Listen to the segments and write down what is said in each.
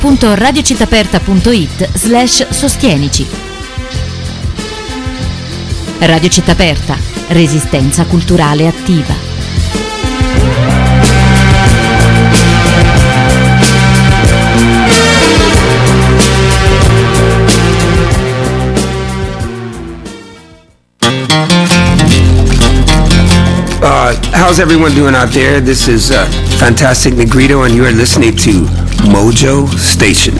www.radiocittaperta.it/sostienici. Radio Città Aperta, resistenza culturale attiva. How's everyone doing out there? This is Fantastic Negrito, and you are listening to Mojo Station.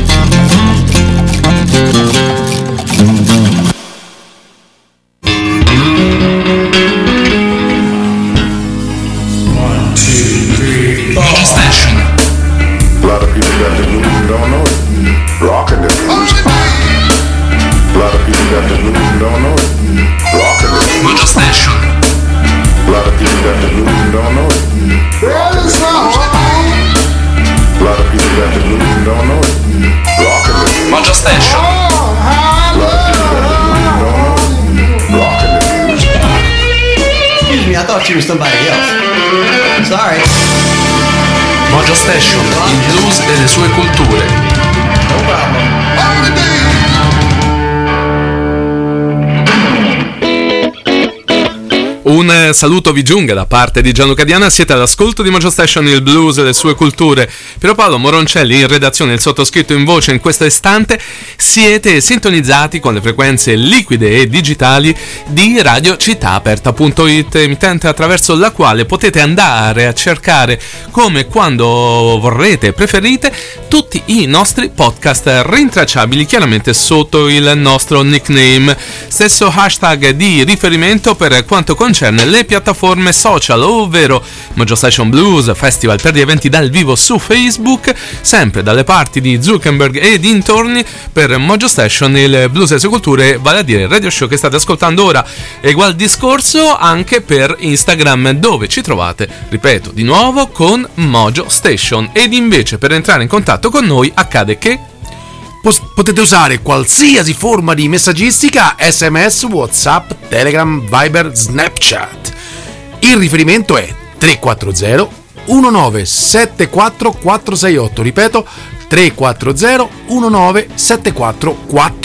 Mojo Station. A lot of people got the blues and don't know it. Rockin' the blues. A lot of people got the blues and don't know it. Rockin' the blues. Mojo Station. A lot of people got the blues and don't know it. Well, it's not right. A lot of people got the blues and don't know it. Rockin' the blues. Mojo Station. A lot of people got the blues and don't know it. Rockin' the blues. Excuse me, I thought you were somebody else. Sorry. Mojo Station, il blues e le sue culture. No problem. Un saluto vi giunga da parte di Gianluca Diana, siete all'ascolto di Mojo Station, il blues e le sue culture. Piero Paolo Moroncelli in redazione, il sottoscritto in voce in questo istante. Siete sintonizzati con le frequenze liquide e digitali di radiocittaaperta.it, emittente attraverso la quale potete andare a cercare, come quando vorrete e preferite, tutti i nostri podcast rintracciabili chiaramente sotto il nostro nickname. Stesso hashtag di riferimento per quanto concerne le piattaforme social, ovvero Mojo Station Blues Festival per gli eventi dal vivo su Facebook, sempre dalle parti di Zuckerberg e dintorni per Mojo Station, il blues e le sue culture, vale a dire il radio show che state ascoltando ora. Egual discorso anche per Instagram, dove ci trovate, ripeto di nuovo, con Mojo Station. Ed invece per entrare in contatto con noi accade che potete usare qualsiasi forma di messaggistica: SMS, WhatsApp, Telegram, Viber, Snapchat. Il riferimento è 340 1974 468. Ripeto, 340 1974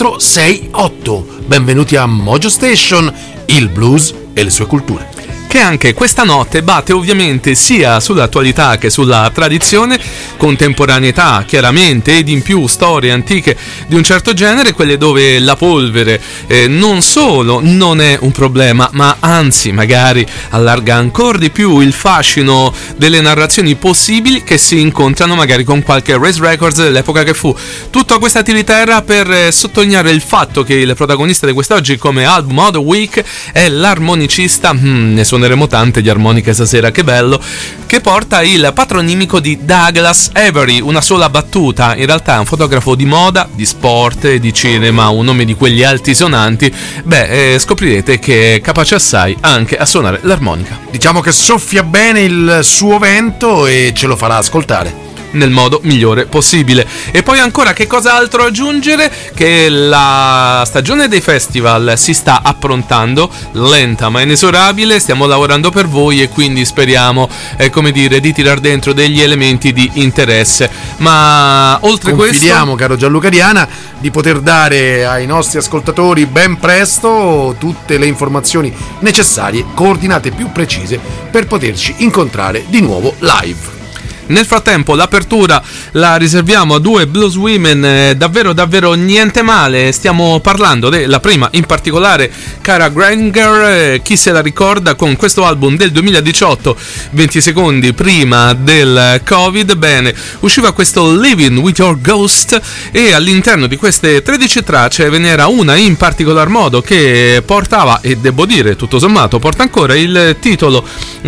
468. Benvenuti a Mojo Station, il blues e le sue culture, che anche questa notte batte ovviamente sia sull'attualità che sulla tradizione, contemporaneità chiaramente, ed in più storie antiche di un certo genere, quelle dove la polvere non solo non è un problema, ma anzi magari allarga ancora di più il fascino delle narrazioni possibili che si incontrano magari con qualche race records dell'epoca che fu. Tutta questa tiritera per sottolineare il fatto che il protagonista di quest'oggi come album of the week è l'armonicista, ne suoneremo tante di armoniche stasera, che bello, che porta il patronimico di Douglas Avery. Una sola battuta: in realtà è un fotografo di moda, di sport e di cinema, un nome di quegli altisonanti. Scoprirete che è capace assai anche a suonare l'armonica. Diciamo che soffia bene il suo vento e ce lo farà ascoltare nel modo migliore possibile. E poi ancora, che cos'altro aggiungere? Che la stagione dei festival si sta approntando, lenta ma inesorabile, stiamo lavorando per voi e quindi speriamo di tirar dentro degli elementi di interesse. Ma oltre questo, confidiamo, caro Gianluca Diana, di poter dare ai nostri ascoltatori ben presto tutte le informazioni necessarie, coordinate più precise, per poterci incontrare di nuovo live. Nel frattempo l'apertura la riserviamo a due blues women davvero niente male. Stiamo parlando della prima in particolare, Kara Granger, chi se la ricorda, con questo album del 2018, 20 secondi prima del Covid. Bene, usciva questo Living With Your Ghost e all'interno di queste 13 tracce ve n'era una in particolar modo che portava, e devo dire tutto sommato porta ancora, il titolo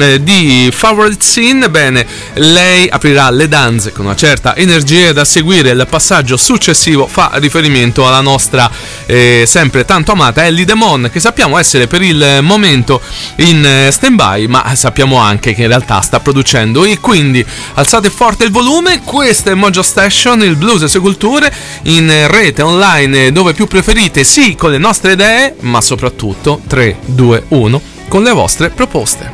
di Favorite Scene. Bene, lei aprirà le danze con una certa energia, da seguire il passaggio successivo fa riferimento alla nostra sempre tanto amata Ellie Demon, che sappiamo essere per il momento in stand-by, ma sappiamo anche che in realtà sta producendo, e quindi alzate forte il volume. Questo è Mojo Station, il blues e sue culture, in rete online dove più preferite, sì, con le nostre idee, ma soprattutto 3, 2, 1 con le vostre proposte.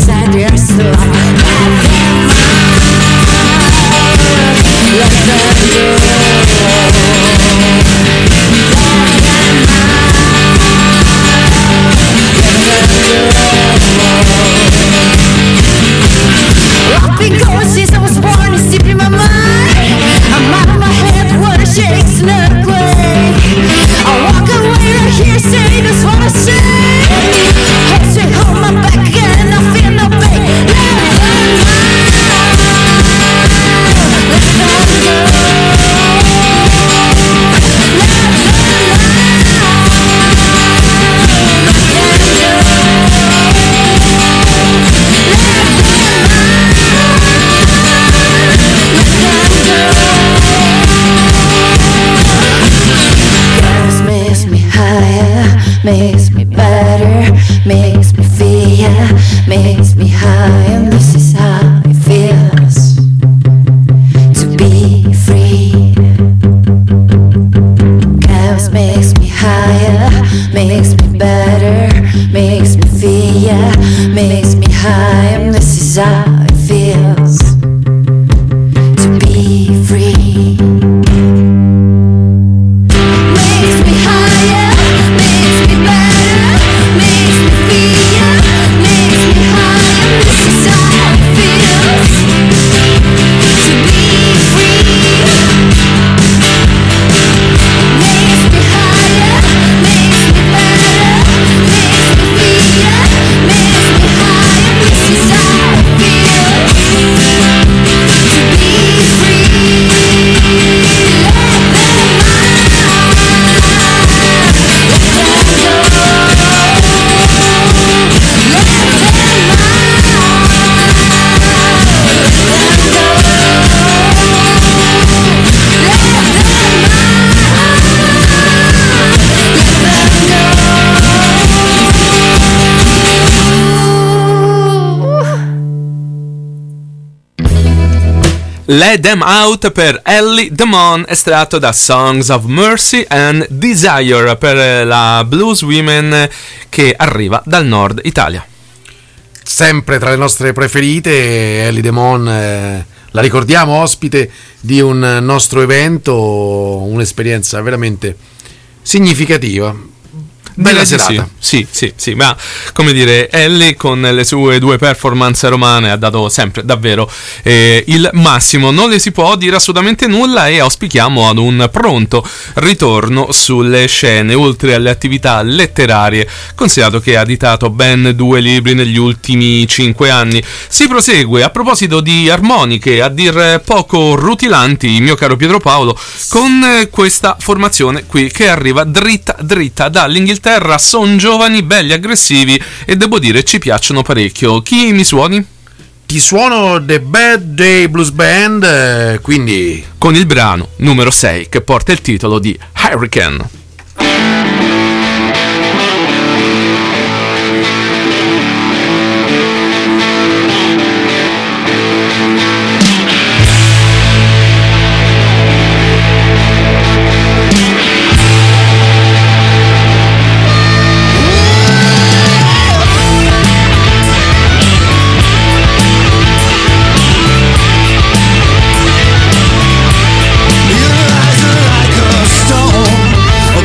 inside your soul. Let them I've been going since I was born, it's deep in my mind. I'm out of my head, what it shakes and earthquake. I walk away right here, say that's what I say. Hey, say hold my back again, I feel no pain. Let them go. Makes me better, makes me feel, makes me high, and this is how it feels to be free. Chaos makes me higher, makes me better, makes me feel, makes me high, and this is how it feels to be free. Makes me higher. Let Them Out per Ellie Demon, estratto da Songs of Mercy and Desire per la Blues Women che arriva dal nord Italia. Sempre tra le nostre preferite, Ellie Demon, la ricordiamo ospite di un nostro evento, un'esperienza veramente significativa. Bella serata. Sì, ma come dire, Ellie con le sue 2 performance romane ha dato sempre davvero il massimo, non le si può dire assolutamente nulla e auspichiamo ad un pronto ritorno sulle scene, oltre alle attività letterarie, considerato che ha editato ben 2 libri negli ultimi 5 anni. Si prosegue, a proposito di armoniche, a dir poco rutilanti, mio caro Pietro Paolo, con questa formazione qui che arriva dritta dall'Inghilterra. Sono giovani, belli, aggressivi e devo dire ci piacciono parecchio. Chi mi suoni? Ti suono The Bad Day Blues Band, quindi con il brano numero 6 che porta il titolo di Hurricane. Your eyes are like a stone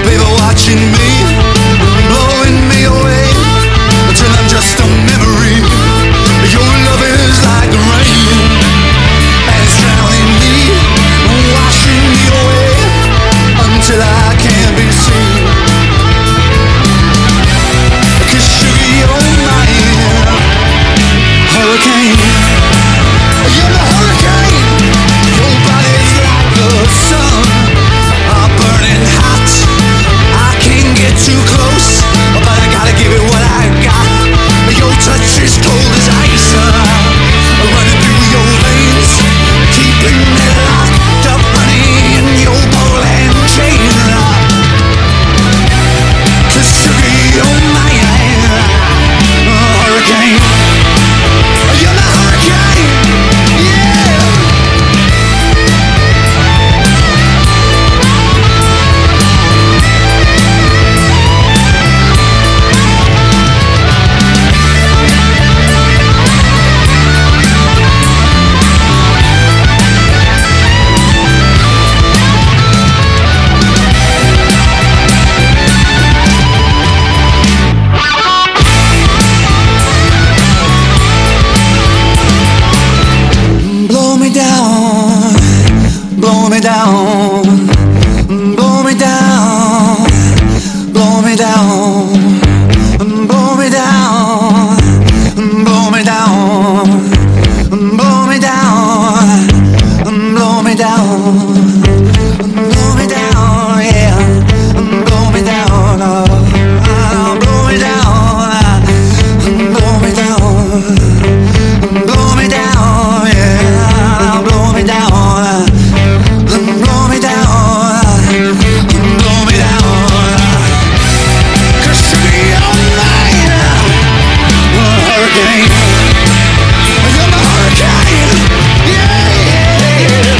down, blow me down, blow me down, blow me down, blow me down, blow me down, blow me down, blow me down, yeah, blow me down, blow me down, blow me down, blow me down, yeah, blow me down, blow me down, blow me down. 'Cause you're mine, hurricane. You're my hurricane, yeah, yeah, yeah.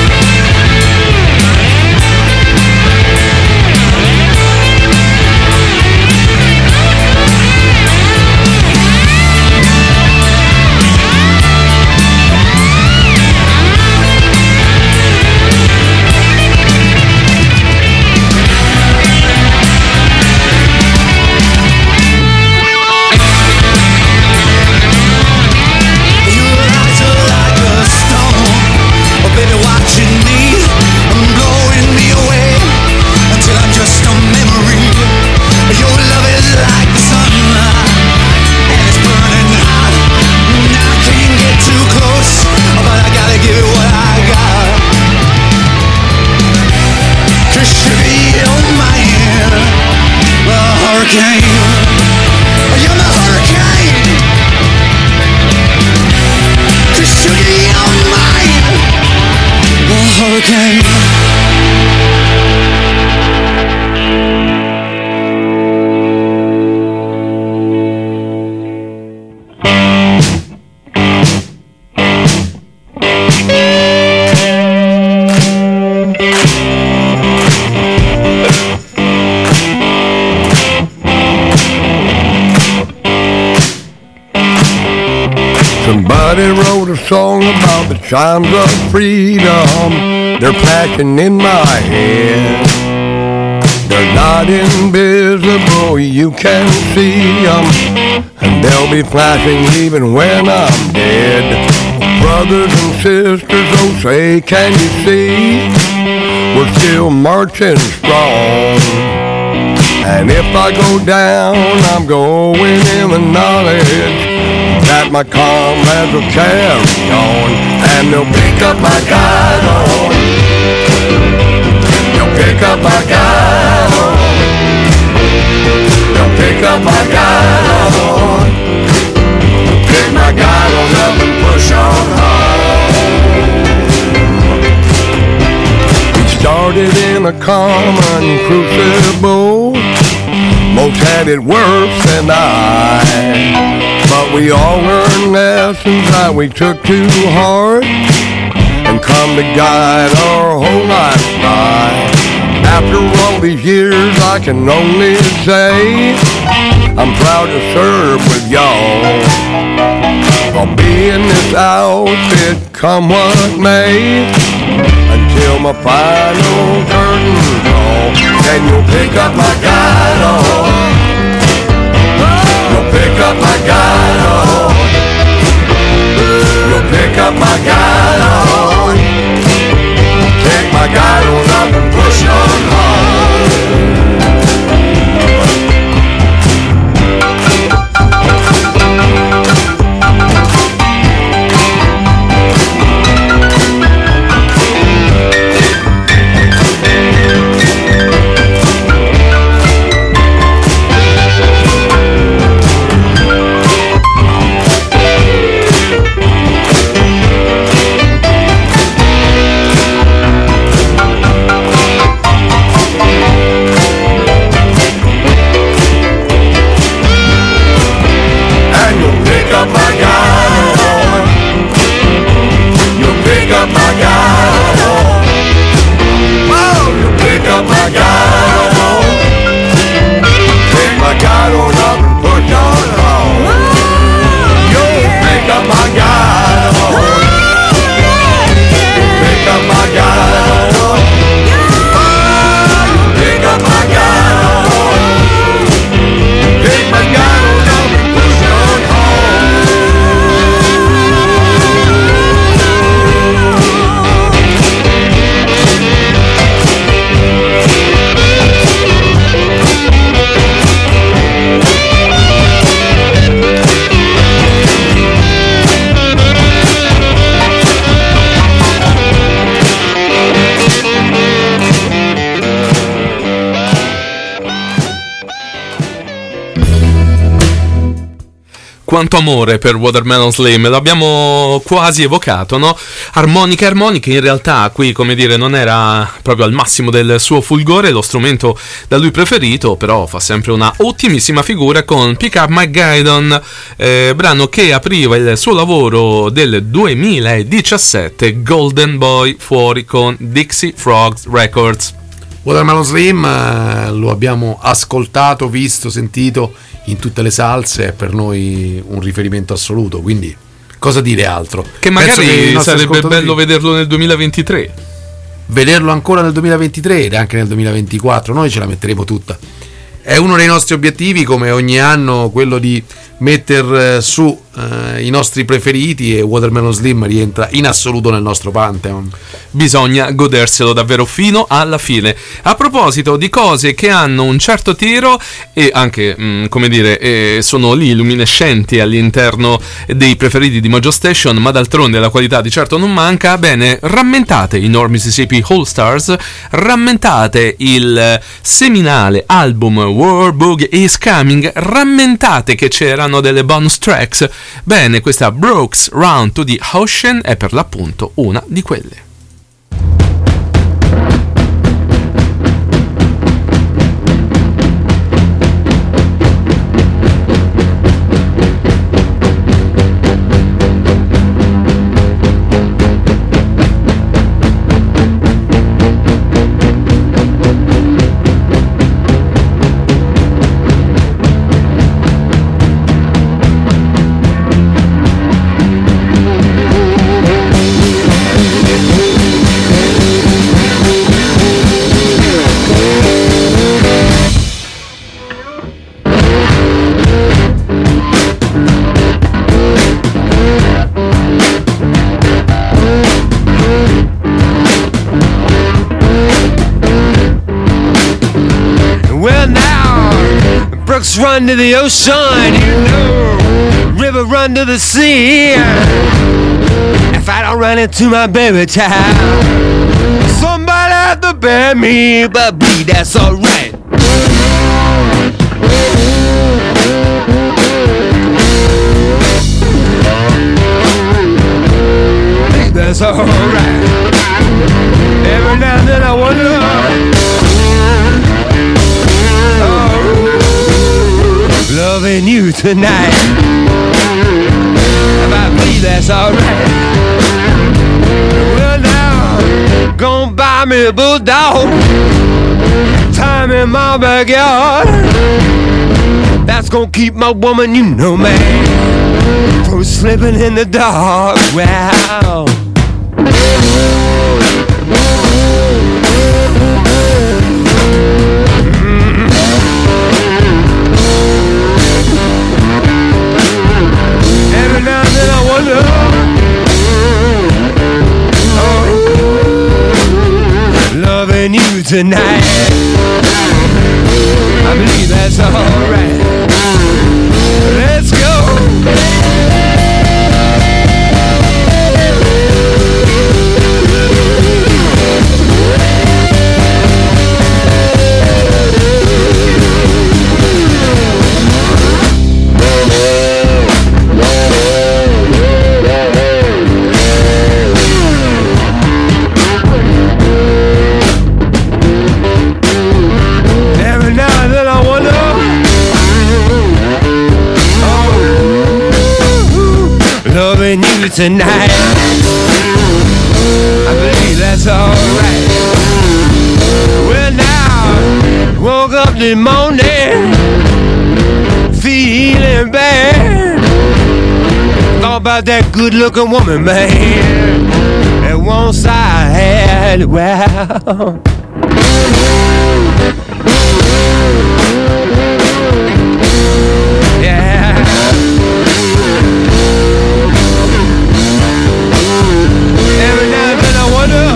Your eyes are like a stone, oh baby, watching me, blowing me away until I'm just a memory. Your love is like the sun, and it's burning hot. Now I can't get too close, but I gotta give it what I got. 'Cause sugar, you're mine, a hurricane. You're my hurricane. 'Cause sugar, you're mine, a hurricane. Somebody wrote a song about the chimes of freedom. They're flashing in my head. They're not invisible, you can see them. And they'll be flashing even when I'm dead. Brothers and sisters, oh say, can you see? We're still marching strong. And if I go down, I'm going in the knowledge that my comrades will carry on, and they'll pick up my guidon. They'll pick up my guidon. They'll pick up my guidon. Pick my guidon up and push on home. We started in a common crucible. Most had it worse than I, but we all learned lessons that we took to heart and come to guide our whole life by. After all these years, I can only say I'm proud to serve with y'all. I'll be in this outfit come what may, until my final curtain call. Then you'll pick up my guidon. You'll pick up my guidon. You'll pick up my guidon. Take my guidon up and push on home. quanto amore per Watermelon Slim, l'abbiamo quasi evocato, no? Armonica, in realtà qui, come dire, non era proprio al massimo del suo fulgore, lo strumento da lui preferito, però fa sempre una ottimissima figura con Pick Up My Guidon, brano che apriva il suo lavoro del 2017, Golden Boy, fuori con Dixie Frogs Records. Watermelon Slim lo abbiamo ascoltato, visto, sentito in tutte le salse, è per noi un riferimento assoluto, quindi cosa dire altro? Che magari sarebbe bello vederlo nel 2023. Vederlo ancora nel 2023 ed anche nel 2024, noi ce la metteremo tutta. È uno dei nostri obiettivi, come ogni anno, quello di metter su i nostri preferiti, e Watermelon Slim rientra in assoluto nel nostro Pantheon. Bisogna goderselo davvero fino alla fine. A proposito di cose che hanno un certo tiro e anche, come dire, sono lì luminescenti all'interno dei preferiti di Mojo Station, ma d'altronde la qualità di certo non manca, bene, rammentate i North Mississippi All Stars, rammentate il seminale album War Boogie Is Coming, rammentate che c'erano delle bonus tracks. Bene, questa Brooks Round to the Ocean è per l'appunto una di quelle. Run to the ocean, you know, river run to the sea. If I don't run into my baby child, somebody have to bear me, but B, that's alright. That's alright. Every now and then I wonder, loving you tonight. If I believe that's alright. Well now, gonna buy me a bulldog, time in my backyard. That's gonna keep my woman, you know, man, from slipping in the dark. Wow. Every now and then I wonder, loving you tonight. I believe that's alright. Let's go. Loving you tonight, I believe that's alright. Well now, woke up this morning, feeling bad. Thought about that good looking woman, man, that once I had. Wow. Yeah. Every now and then I wonder,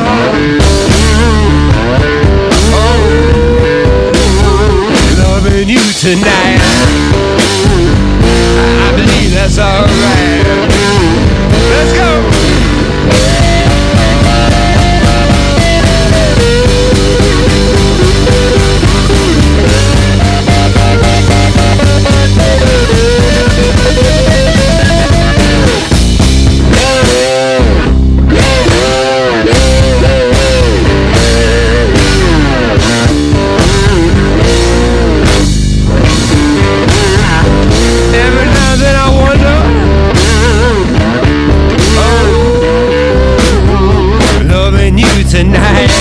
loving you tonight, I believe that's alright. Let's go. tonight.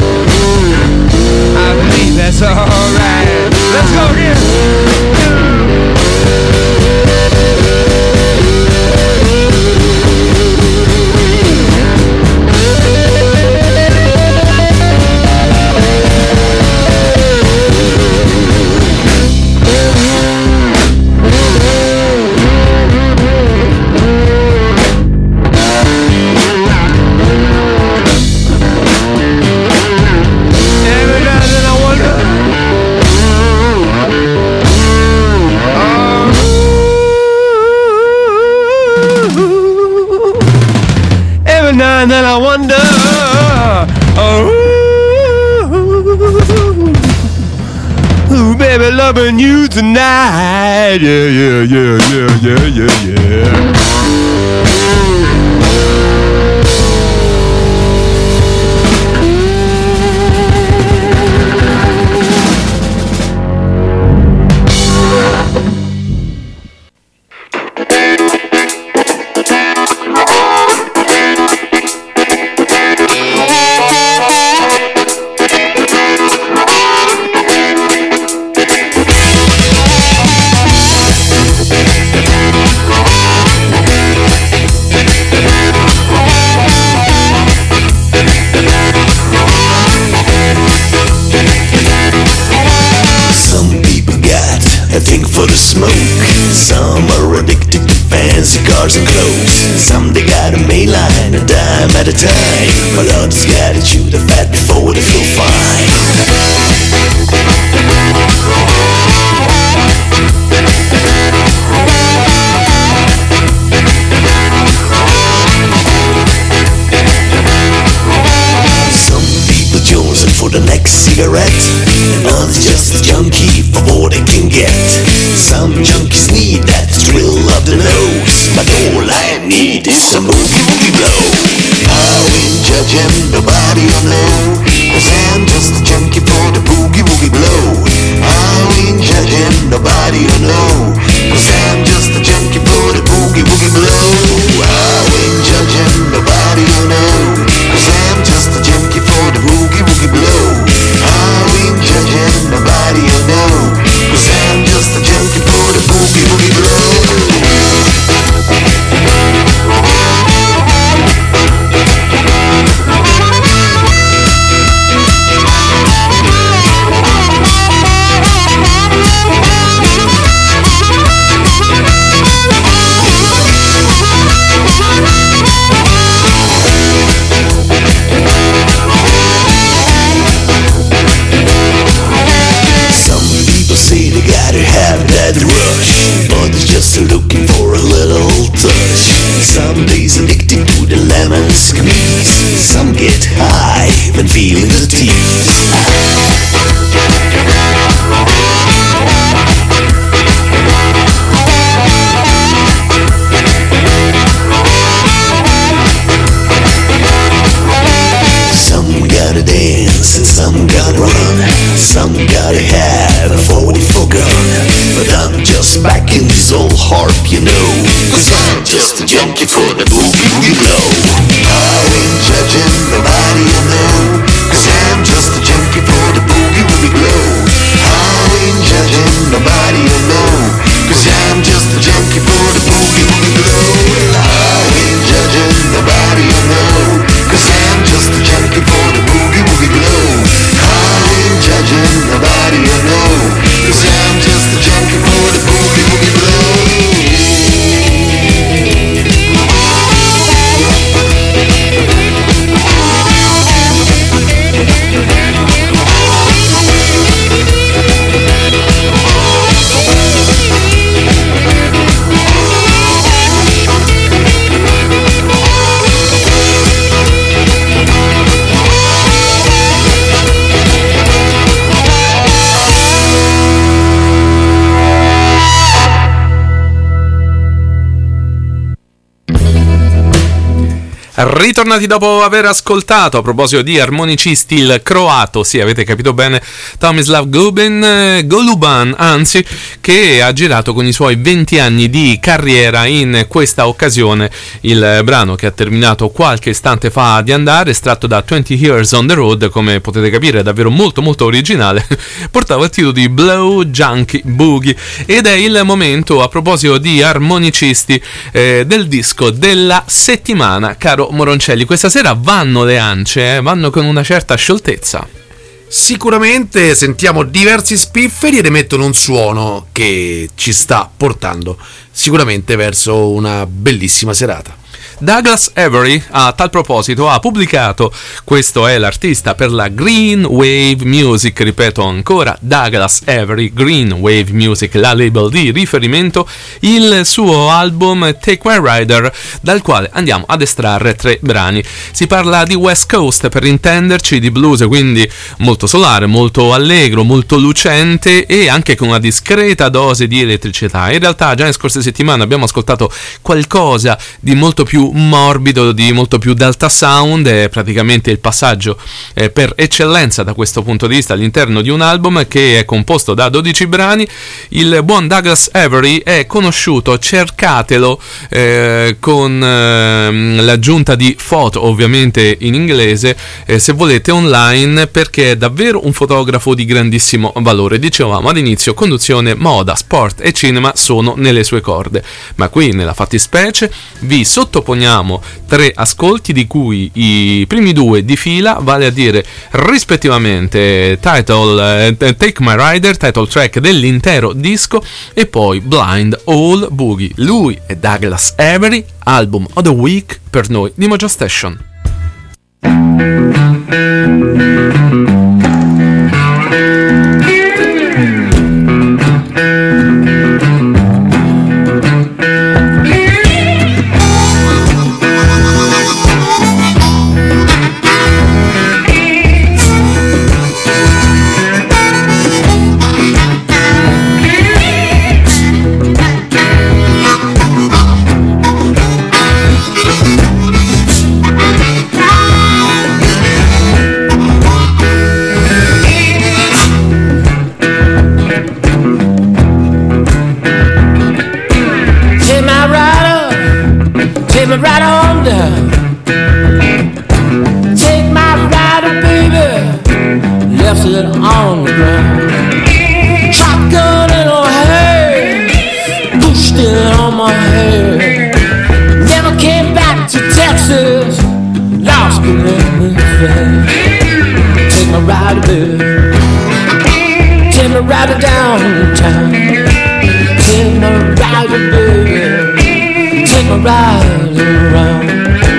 I believe that's alright. Let's go again. And then I wonder, ooh, baby, loving you tonight. Yeah. Cars and clothes. Some they got a main line, a dime at a time, but others gotta chew the fat before they feel fine. Some people jonesing for the next cigarette, and others just a junkie for what they can get. Some junkies need that thrill of the nose, but all I need is a boogie blow. I ain't judging nobody I know, 'cause I'm just a junkie for the boogie blow. I ain't judging nobody I know, 'cause I'm just a junkie for the boogie blow. I ain't judging nobody I know, 'cause I'm just a junkie for the boogie blow. I ain't judging nobody I know, 'cause I'm just a junkie for the boogie blow. Just looking for a little touch. Some days addicted to the lemon squeeze. Some get high when feeling the tease. Some gotta dance and some gotta run. Some gotta have a 44 gun. But I'm just back in this old harp, you know, 'cause I'm just a junkie for the boogie blow. I ain't judging nobody I know, 'cause I'm just a junkie for the boogie blow. I ain't judging nobody I know, 'cause I'm just a junkie for the boogie blow. I ain't judging nobody I know, 'cause I'm just a junkie for the boogie blow. I ain't judging nobody I know, 'cause I'm just a junkie for the boogie blow. Ritornati dopo aver ascoltato, a proposito di armonicisti, il croato, sì, avete capito bene, Tomislav Goluban, anzi, che ha girato con i suoi 20 anni di carriera. In questa occasione il brano che ha terminato qualche istante fa di andare, estratto da 20 Years on the Road, come potete capire è davvero molto molto originale, portava il titolo di Blow Junkie Boogie, ed è il momento, a proposito di armonicisti, del disco della settimana, caro Moroncelli. Questa sera vanno le ance, vanno con una certa scioltezza. Sicuramente sentiamo diversi spifferi ed emettono un suono che ci sta portando sicuramente verso una bellissima serata. Douglas Avery, a tal proposito, ha pubblicato, questo è l'artista per la Green Wave Music, ripeto ancora, Douglas Avery, Green Wave Music, la label di riferimento, il suo album Take My Rider, dal quale andiamo ad estrarre 3 brani. Si parla di West Coast, per intenderci, di blues, quindi molto solare, molto allegro, molto lucente e anche con una discreta dose di elettricità. In realtà già in scorse settimane abbiamo ascoltato qualcosa di molto più morbido, di molto più delta sound, è praticamente il passaggio per eccellenza da questo punto di vista all'interno di un album che è composto da 12 brani. Il buon Douglas Avery è conosciuto, cercatelo, con l'aggiunta di foto ovviamente in inglese, se volete online, perché è davvero un fotografo di grandissimo valore. Dicevamo all'inizio, conduzione, moda, sport e cinema sono nelle sue corde, ma qui nella fattispecie vi sottoponiamo 3 ascolti, di cui i primi 2 di fila, vale a dire rispettivamente Take My Rider, title track dell'intero disco, e poi Blind All Boogie. Lui è Douglas Avery, album of the week per noi di Mojo Station. Right on down. Take my rider, baby. Left it on the ground. Shotgun in her hand, pushed it on my head. Never came back to Texas, lost it in the fair. Take my rider, baby. Take my rider downtown. Take my rider, baby. Take my ride around.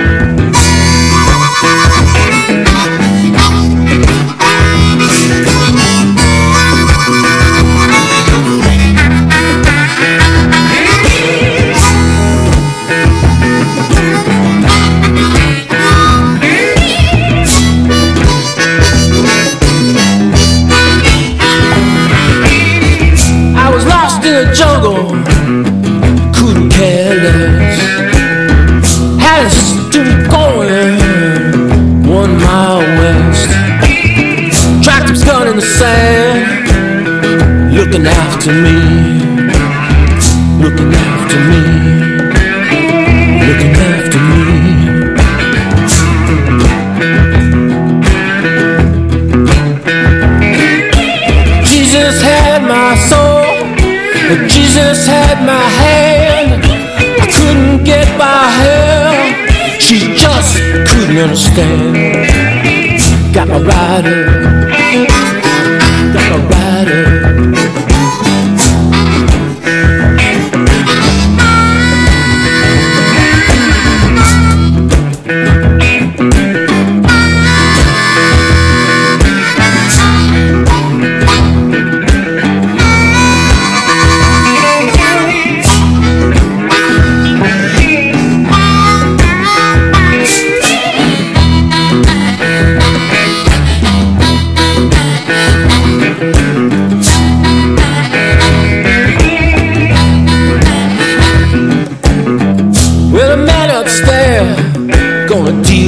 I was lost in the jungle, couldn't care less. Had a sister going 1 mile west. Tracked his gun in the sand, looking after me, looking after me, looking after me. Jesus had my soul, but Jesus had my hand. I couldn't get by her, she just couldn't understand. Got my rider, got my rider.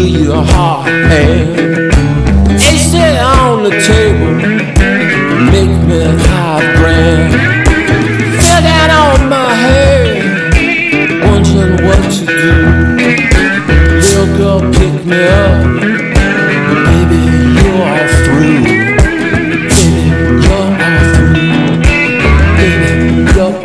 give you a hard hand. Ace it on the table, make me $5,000. Fell down on my head, wondering what to do. Little girl pick me up, baby, you're all through. Baby, you're all through. Baby, you're all through.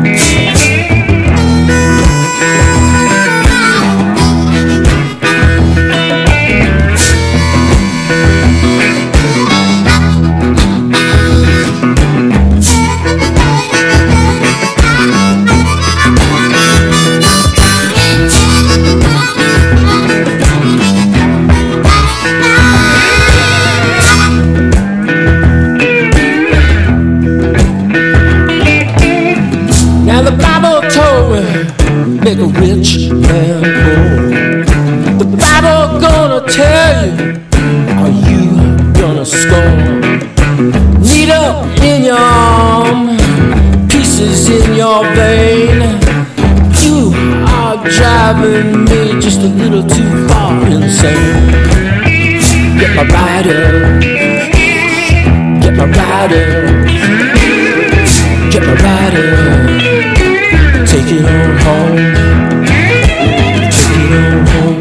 Make a rich man poor. The Bible gonna tell you, are you gonna score? Needle in your arm, pieces in your vein. You are driving me just a little too far insane. Get my rider, get my rider, get my rider. Take it on home. Take it on home.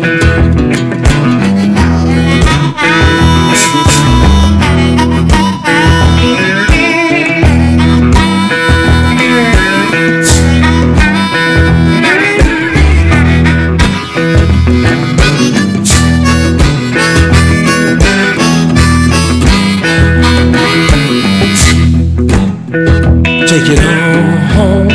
Take it on home.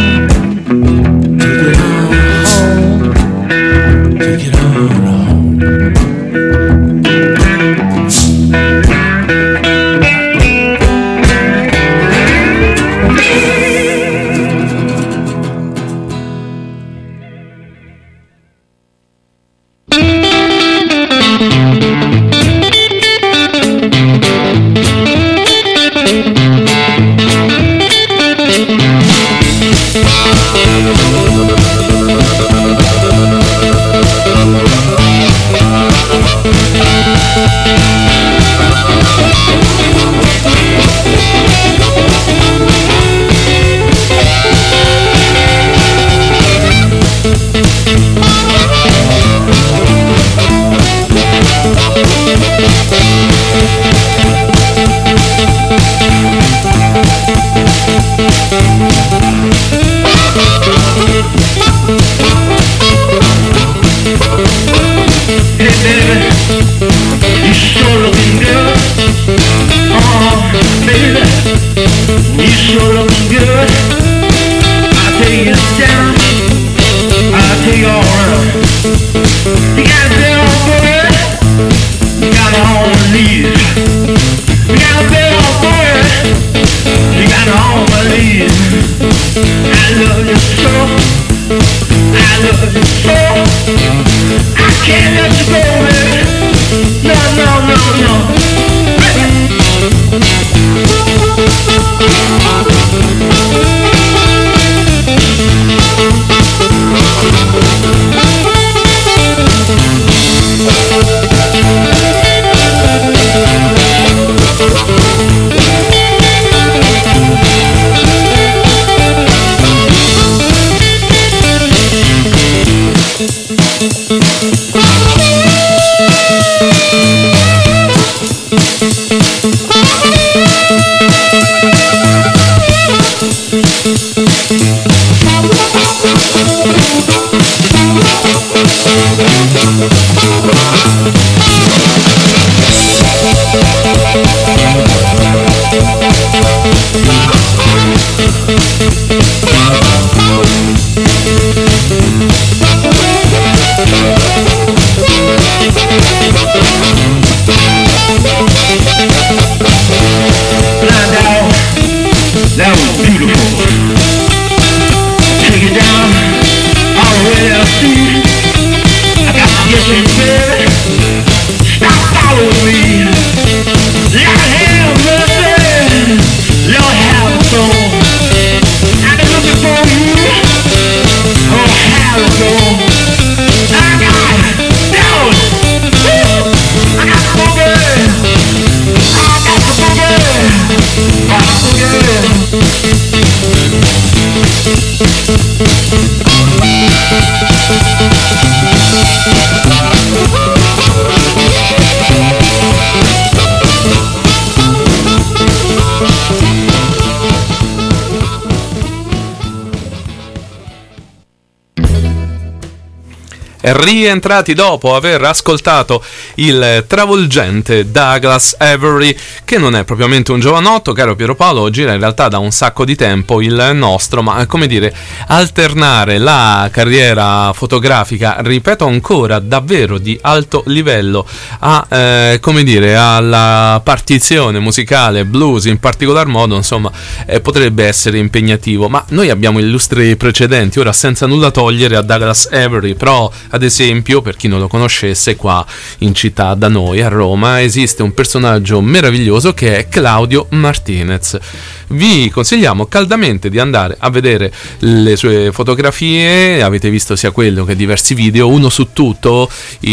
That was beautiful. Take it down all the way down, see. I got to get you, baby. Stop following me. rientrati dopo aver ascoltato il travolgente Douglas Avery, che non è propriamente un giovanotto, caro Piero Paolo, gira in realtà da un sacco di tempo il nostro, ma come dire, alternare la carriera fotografica, ripeto ancora, davvero di alto livello, a come dire, alla partizione musicale blues in particolar modo, insomma, potrebbe essere impegnativo. Ma noi abbiamo illustri precedenti, ora senza nulla togliere a Douglas Avery, però ad esempio, per chi non lo conoscesse, qua in città da noi a Roma esiste un personaggio meraviglioso che è Claudio Martinez. Vi consigliamo caldamente di andare a vedere le sue fotografie, avete visto sia quello che diversi video, uno su tutto,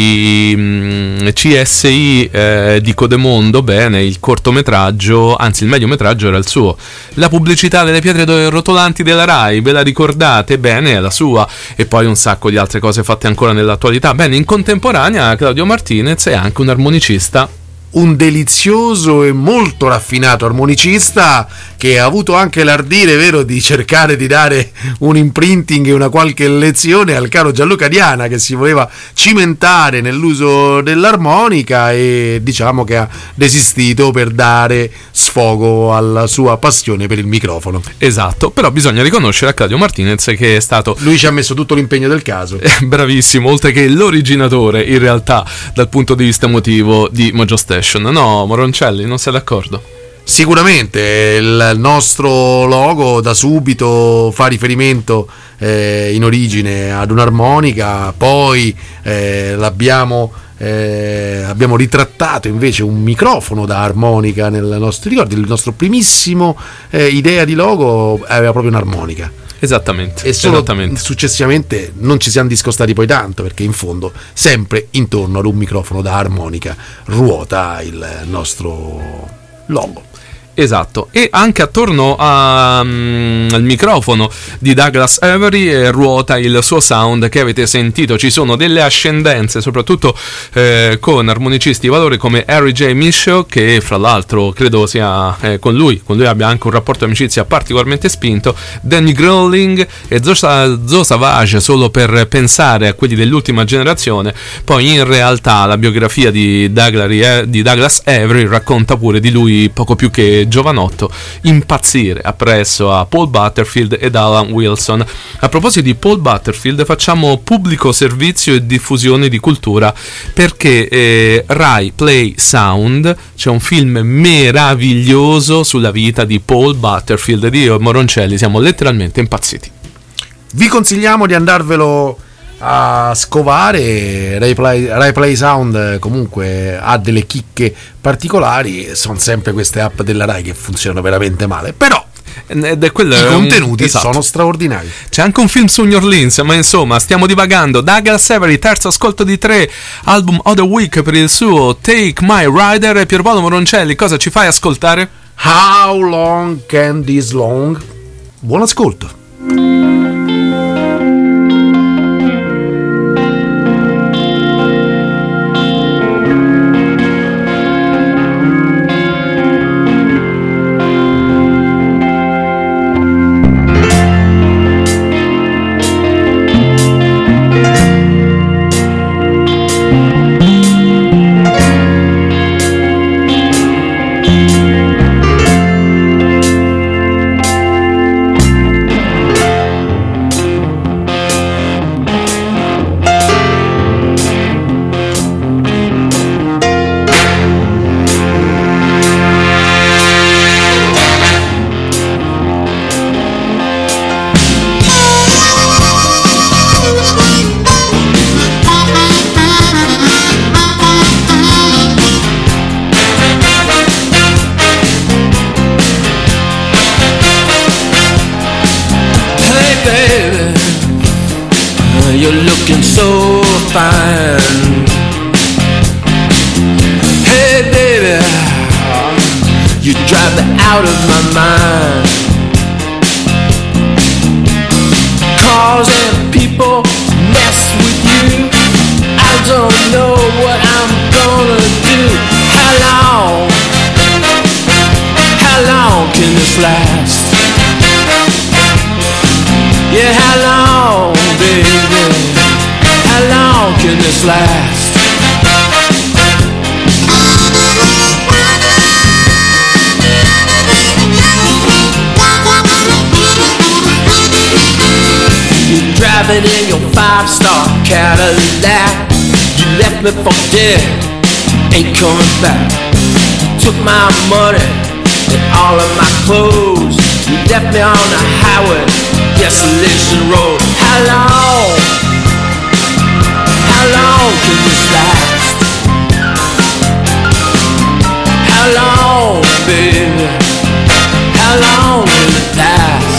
i CSI di Codemondo, bene, il cortometraggio, anzi il mediometraggio era il suo, la pubblicità delle pietre rotolanti della Rai, ve la ricordate? Bene, è la sua, e poi un sacco di altre cose fatte ancora nell'attualità. Bene, in contemporanea Claudio Martinez è anche un armonicista, un delizioso e molto raffinato armonicista che ha avuto anche l'ardire, vero, di cercare di dare un imprinting e una qualche lezione al caro Gianluca Diana, che si voleva cimentare nell'uso dell'armonica, e diciamo che ha desistito per dare sfogo alla sua passione per il microfono. Esatto, però bisogna riconoscere a Claudio Martinez che è stato... Lui ci ha messo tutto l'impegno del caso. Bravissimo, oltre che l'originatore in realtà dal punto di vista emotivo di Mojo Station. No, Moroncelli, non sei d'accordo? Sicuramente il nostro logo da subito fa riferimento in origine ad un'armonica, poi abbiamo ritrattato invece un microfono da armonica nel nostro ricordo. Il nostro primissimo idea di logo aveva proprio un'armonica. Esattamente. E solo successivamente non ci siamo discostati poi tanto, perché in fondo sempre intorno ad un microfono da armonica ruota il nostro logo. Esatto, e anche attorno al microfono di Douglas Avery ruota il suo sound che avete sentito. Ci sono delle ascendenze, soprattutto con armonicisti di valore come Harry J. Michaud, che fra l'altro credo sia con lui abbia anche un rapporto di amicizia particolarmente spinto, Danny Growling e Zo Savage, solo per pensare a quelli dell'ultima generazione. Poi in realtà la biografia di Douglas Avery racconta pure di lui poco più che giovanotto impazzire appresso a Paul Butterfield ed Alan Wilson. A proposito di Paul Butterfield, facciamo pubblico servizio e diffusione di cultura, perché Rai Play Sound, c'è un film meraviglioso sulla vita di Paul Butterfield, ed io e Moroncelli siamo letteralmente impazziti. Vi consigliamo di andarvelo a scovare. Rai Play Sound comunque ha delle chicche particolari, sono sempre queste app della Rai che funzionano veramente male, però i contenuti sono straordinari. C'è anche un film su New Orleans, ma insomma stiamo divagando. Douglas Avery, terzo ascolto di 3, album of the week per il suo Take My Rider. Pierpaolo Moroncelli, cosa ci fai ascoltare? How Long Can This Long? Buon ascolto. You're looking so fine. Hey baby, you drive me out of my mind. Causing people mess with you. I don't know what I'm gonna do. How long can this last? Yeah, how long, baby? How long can this last? You're driving in your 5-star Cadillac. You left me for dead, ain't coming back. You took my money and all of my clothes. You left me on the highway, desolation road. How long can this last? How long, baby? How long will it last?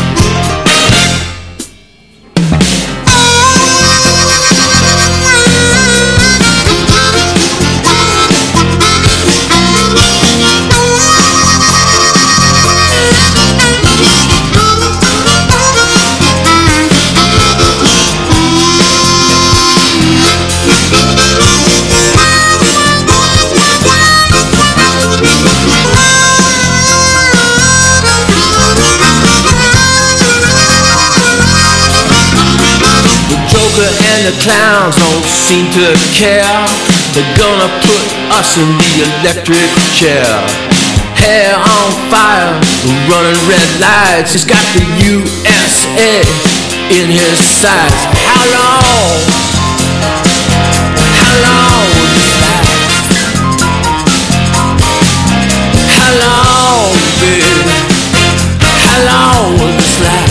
And the clowns don't seem to care. They're gonna put us in the electric chair. Hair on fire, running red lights. He's got the USA in his sights. How long will this last? How long, baby? How long will this last?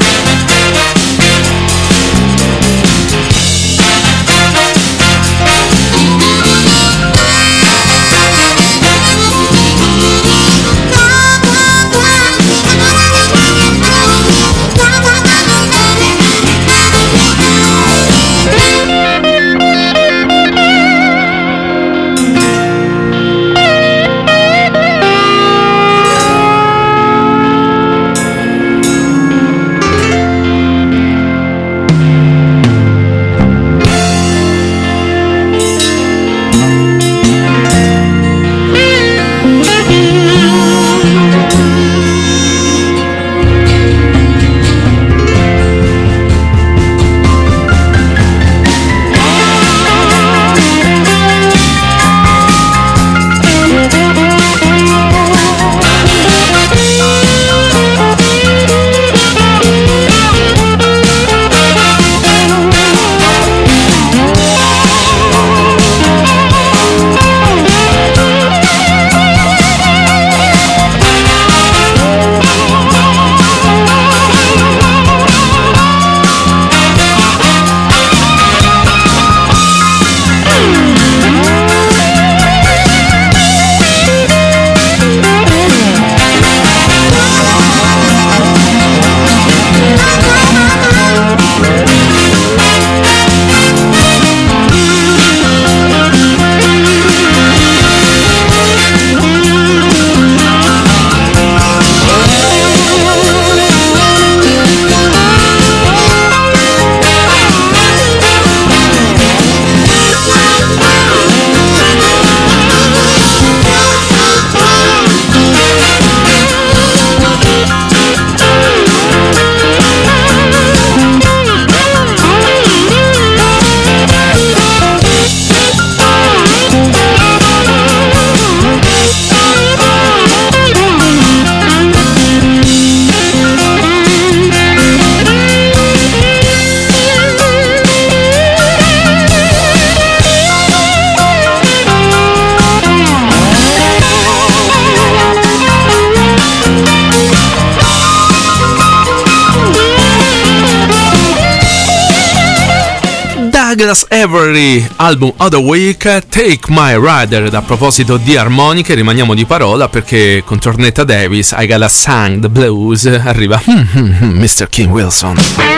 Douglas Avery, album of the week, Take My Rider. A proposito di armoniche, rimaniamo di parola perché con Tornetta Davis, I Gotta Sing the Blues, arriva Mr. King Wilson.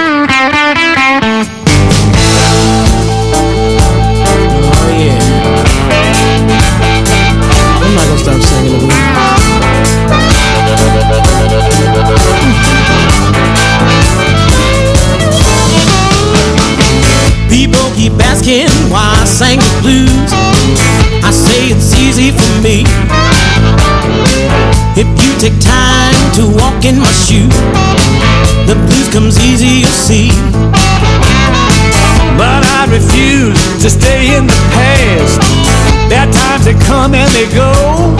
I'm not gonna stop singing the blues. People keep asking why I sang the blues. I say it's easy for me. If you take time to walk in my shoes, the blues comes easy, you see. but I refuse to stay in the past. Bad times they come and they go.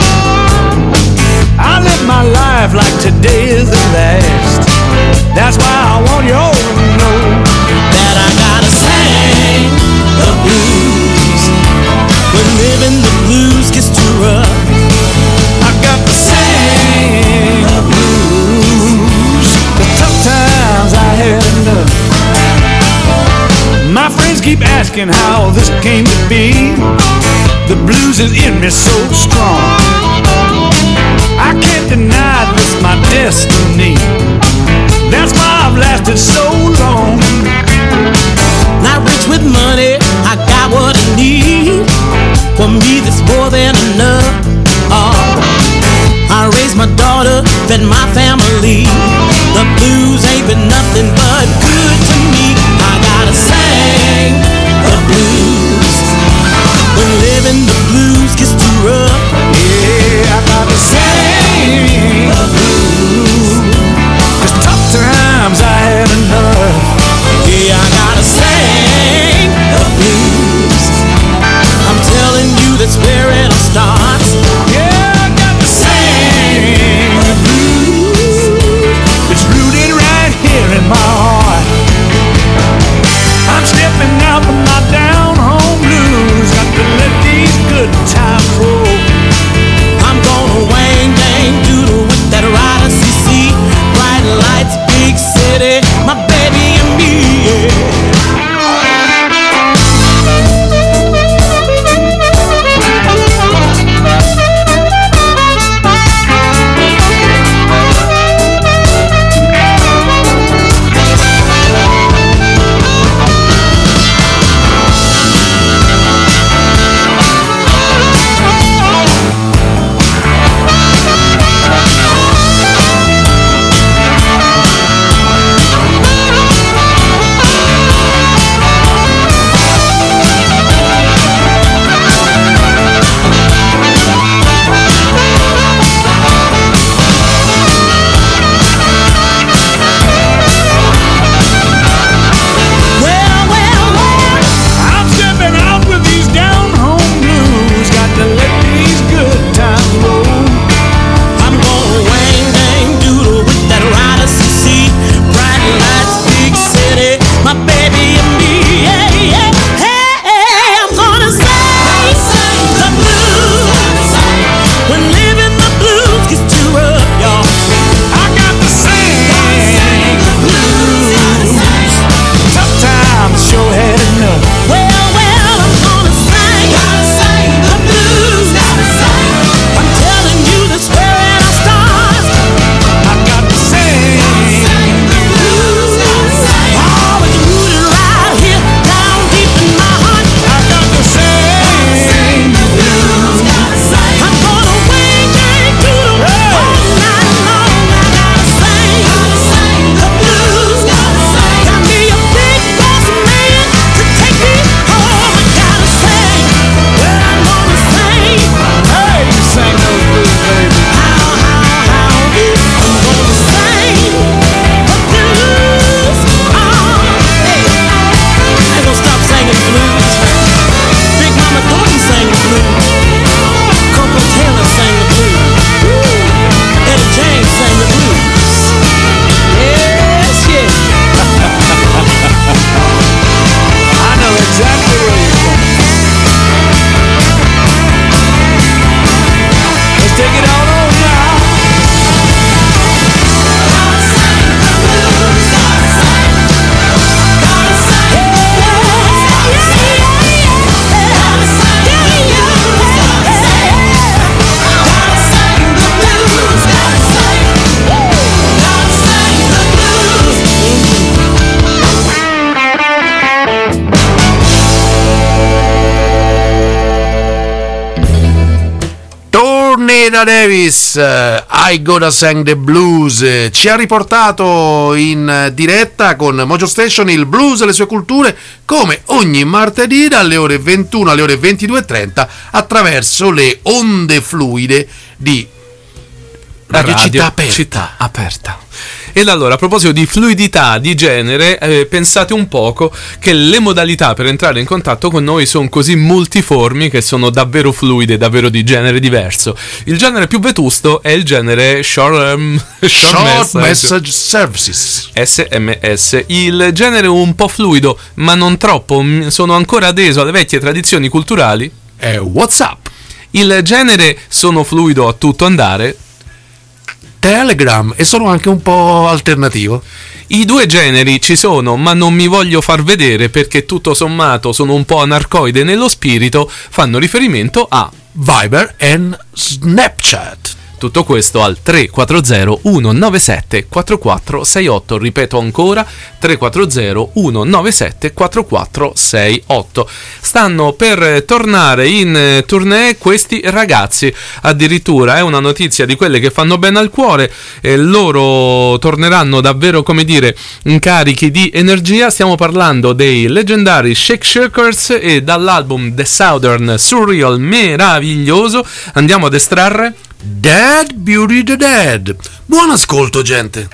I live my life like today is the last. That's why I want you all to know that I gotta sing the blues. When living the blues gets too rough, I've got to sing the blues. The tough times I had enough. My friends keep asking how this came to be. The blues is in me so strong. I can't deny this my destiny. That's why I've lasted so long. Not rich with money, I got what I need. For me that's more than enough. I raised my daughter, fed my family. The blues ain't been nothing but good to me. I gotta sing the blues. When living the blues gets too rough, yeah, I gotta sing the blues. 'Cause tough times I had enough. Yeah, I gotta sing the blues. I'm telling you that's where it all starts. Yeah, I got to sing the blues. It's rooted right here in my heart. I'm stepping out from my down home blues. Got to let these good times roll. I'm gonna wang dang doodle with that rider CC. Bright lights, big city, my baby and me, yeah. Nina Davis, I Gotta Sing the Blues, ci ha riportato in diretta con Mojo Station il blues e le sue culture, come ogni martedì dalle ore 21 alle ore 22:30 attraverso le onde fluide di Radio Città Aperta. Ed allora, a proposito di fluidità di genere, pensate un poco che le modalità per entrare in contatto con noi sono così multiformi che sono davvero fluide, davvero di genere diverso. Il genere più vetusto è il genere Short Message Services, SMS. Il genere un po' fluido, ma non troppo, sono ancora adeso alle vecchie tradizioni culturali, è WhatsApp. Il genere sono fluido a tutto andare, Telegram, e sono anche un po' alternativo. I due generi ci sono, ma non mi voglio far vedere perché tutto sommato sono un po' anarcoide nello spirito, fanno riferimento a Viber e Snapchat. Tutto questo al 340-197-4468. Ripeto ancora, 340-197-4468. Stanno per tornare in tournée questi ragazzi. Addirittura è una notizia di quelle che fanno bene al cuore. Loro torneranno davvero, come dire, carichi di energia. Stiamo parlando dei leggendari Shake Shakers e dall'album The Southern Surreal meraviglioso andiamo ad estrarre Dead Beauty the Dead. Buon ascolto, gente.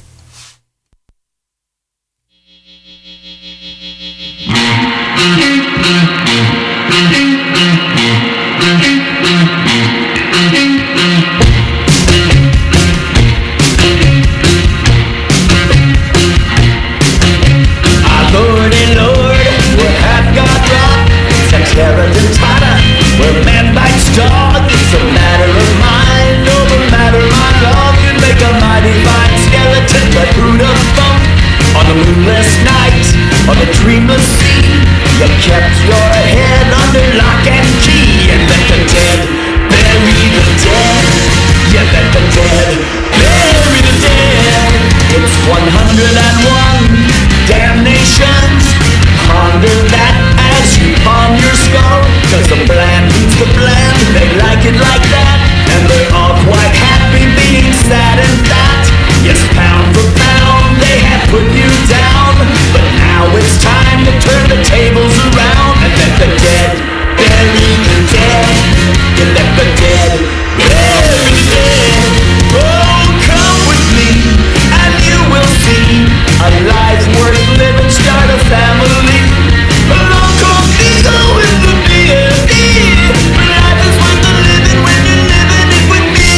Our Lord and Lord, what have God wrought? It's a terror and terror, where man bites dog. It's a matter of mind, over matter my love. You make a mighty fine skeleton, but who'd have thunk? On the moonless night, on the dreamless sea, you kept your head under lock and key. And let the dead bury the dead. You let the dead bury the dead. It's 101 damnations. Ponder that as you palm your skull. Cause the bland beats the bland, they like it like that. And they're all quite happy being sad and fat. Yes, pound for pound, they have put you down. But now it's time to turn the tables around. And let the dead bury the dead. You let the dead bury the dead. Oh, come with me and you will see a life worth living, start a family. Along conmigo in the B&B. Life is worth the living when you're living it with me.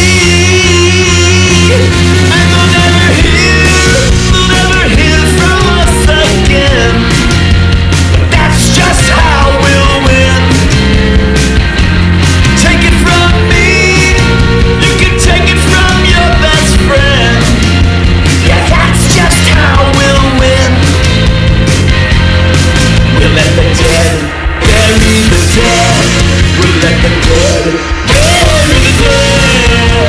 And they'll never hear from us again. But that's just how we'll win. Take it from me, you can take it from your best friend. Yeah, that's just how we'll win. We'll let the dead bury the dead. We'll let the dead bury the dead.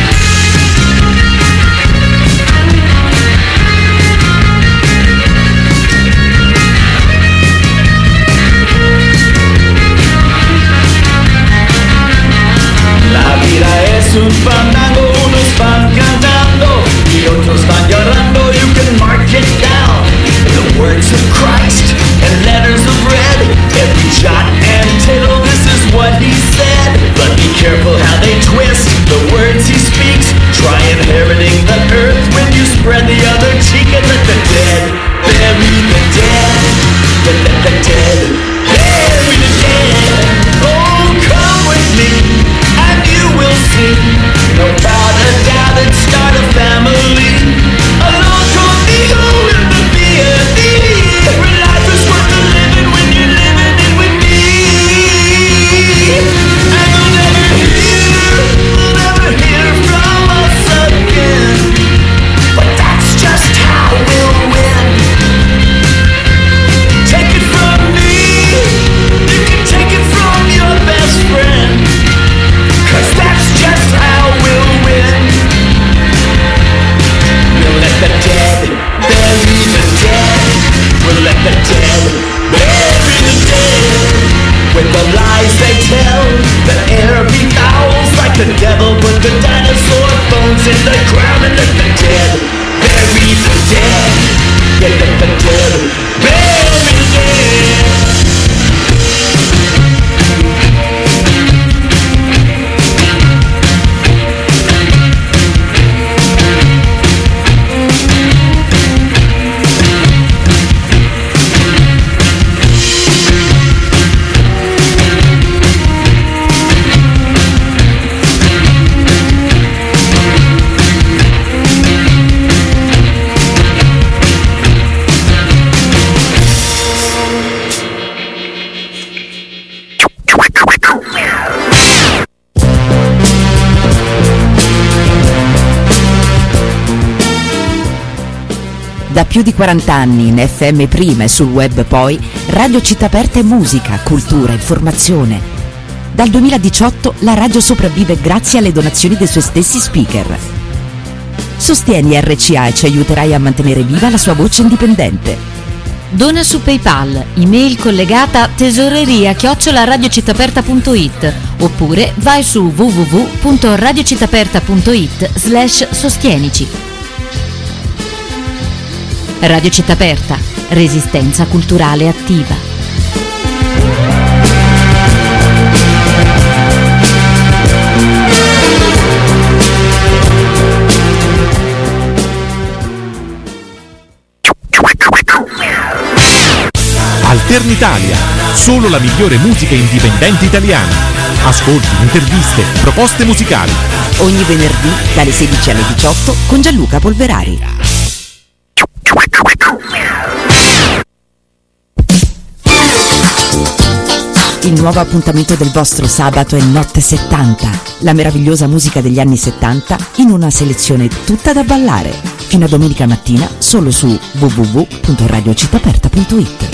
La vida es un fandango, unos van cantando y otros van llorando. You can mark it down. The words of Christ and letters of red. Every jot and tittle, this is what he said. But be careful how they twist the words he speaks. Try inheriting the earth when you spread the other cheek. And let the dead bury the dead. And let the dead bury the dead. Oh, come with me and you will see. No doubt a doubt and start a family. Along conmigo in the B&B. Every life is worth the living when you're living it with me. And they'll never hear from us again. But that's just how we'll win. Take it from me, you can take it from your best friend. Cause that's just how we'll win. We'll let the dead bury the dead. We'll let the dead bury the dead. With the lies they tell, the air befouls like the devil put the dinosaur bones in the ground. And let the dead bury the dead. Yeah, let the dead bury the dead. Da più di 40 anni in FM prima e sul web poi, Radio Città Aperta è musica, cultura, informazione. Dal 2018 la radio sopravvive grazie alle donazioni dei suoi stessi speaker. Sostieni RCA e ci aiuterai a mantenere viva la sua voce indipendente. Dona su PayPal, email collegata tesoreria@radiocittaperta.it oppure vai su www.radiocittaperta.it/sostienici. Radio Città Aperta, resistenza culturale attiva. Alternitalia, solo la migliore musica indipendente italiana. Ascolti, interviste, proposte musicali. Ogni venerdì dalle 16 alle 18 con Gianluca Polverari. Il nuovo appuntamento del vostro sabato è Notte 70, la meravigliosa musica degli anni 70 in una selezione tutta da ballare. Fino a domenica mattina solo su www.radiocittaperta.it.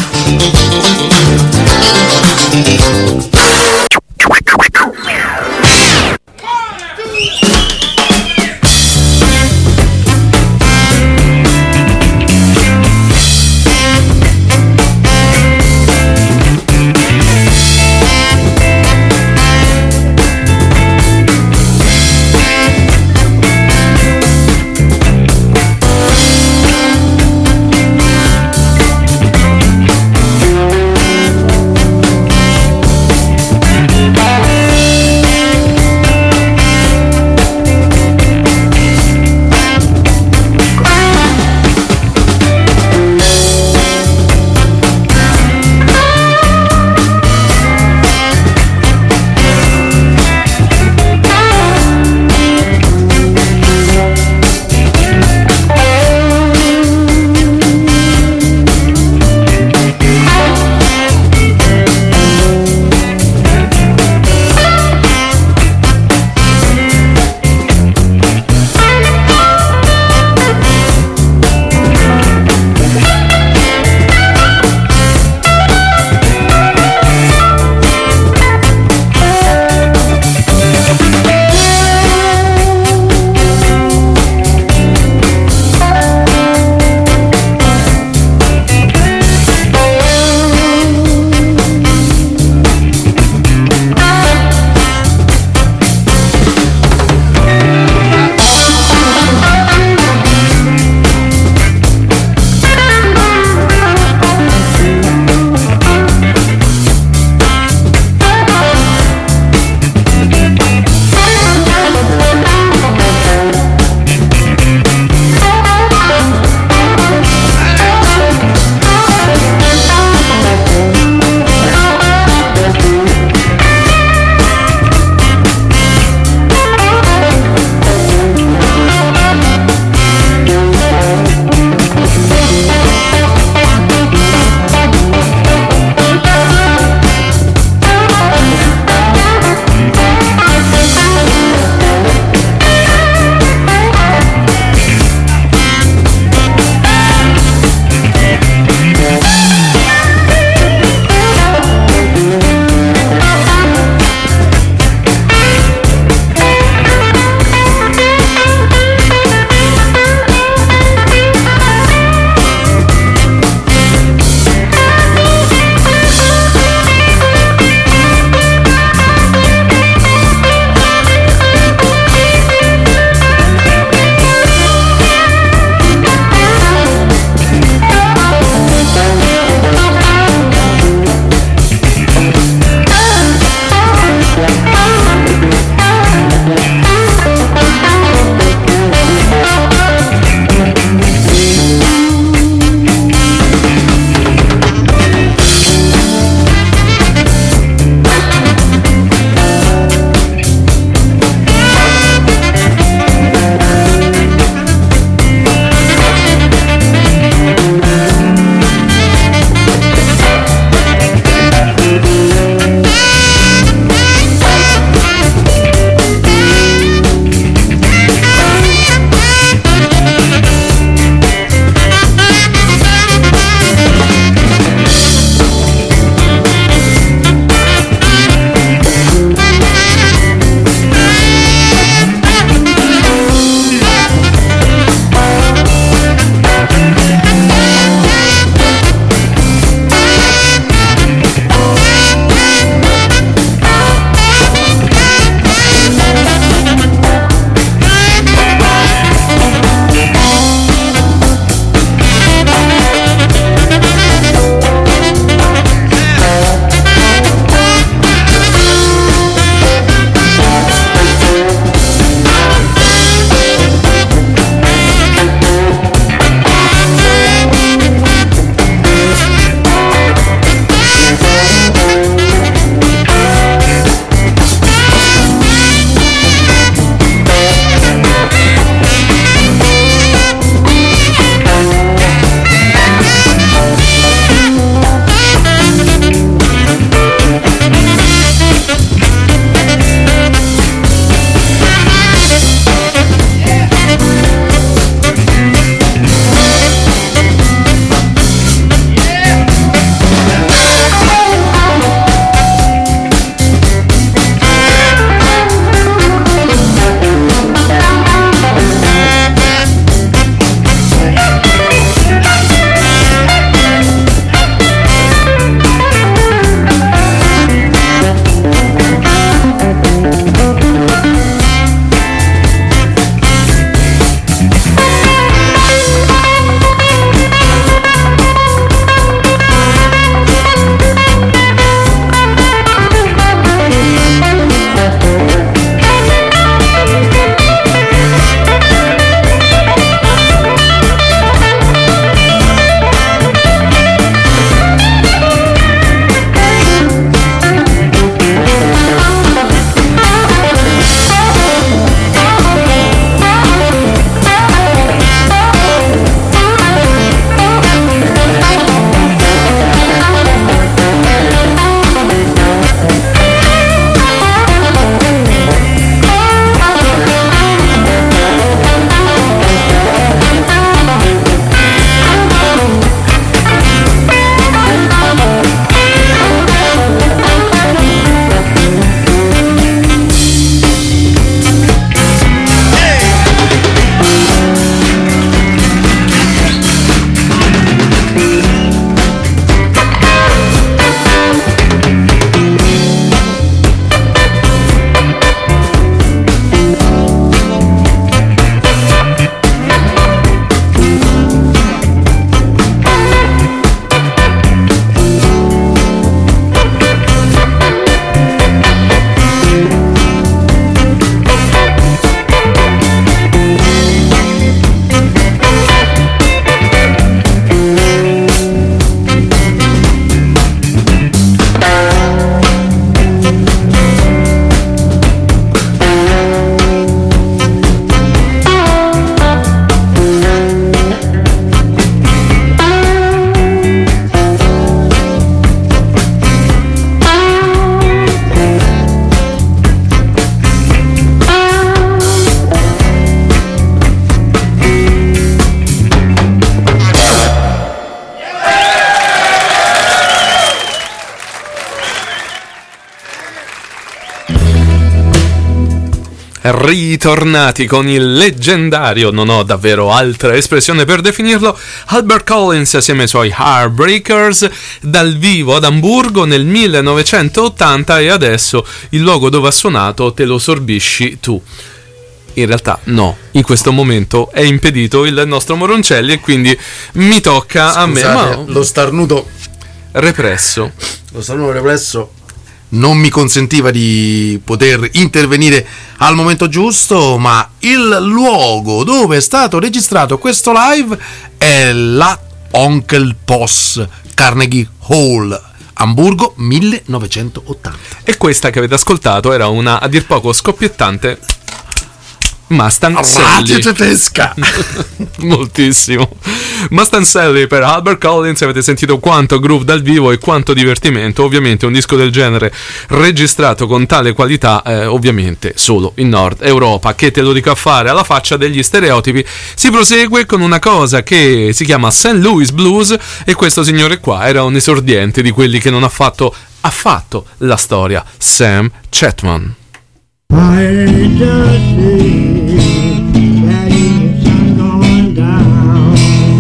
Ritornati con il leggendario, non ho davvero altra espressione per definirlo, Albert Collins assieme ai suoi Heartbreakers, dal vivo ad Amburgo nel 1980, e adesso il luogo dove ha suonato te lo sorbisci tu. In realtà no, in questo momento è impedito il nostro Moroncelli e quindi mi tocca a me. Ma lo starnuto represso. Lo starnuto represso non mi consentiva di poter intervenire al momento giusto, ma il luogo dove è stato registrato questo live è la Onkel Poss Carnegie Hall, Amburgo 1980. E questa che avete ascoltato era una a dir poco scoppiettante Mustang radio Sally tedesca. Moltissimo. Mustang Sally per Albert Collins. Avete sentito quanto groove dal vivo e quanto divertimento. Ovviamente un disco del genere registrato con tale qualità ovviamente solo in Nord Europa. Che te lo dico a fare, alla faccia degli stereotipi. Si prosegue con una cosa che si chiama St. Louis Blues, e questo signore qua era un esordiente di quelli che non ha fatto affatto la storia, Sam Chetman. I just see that the sun going down.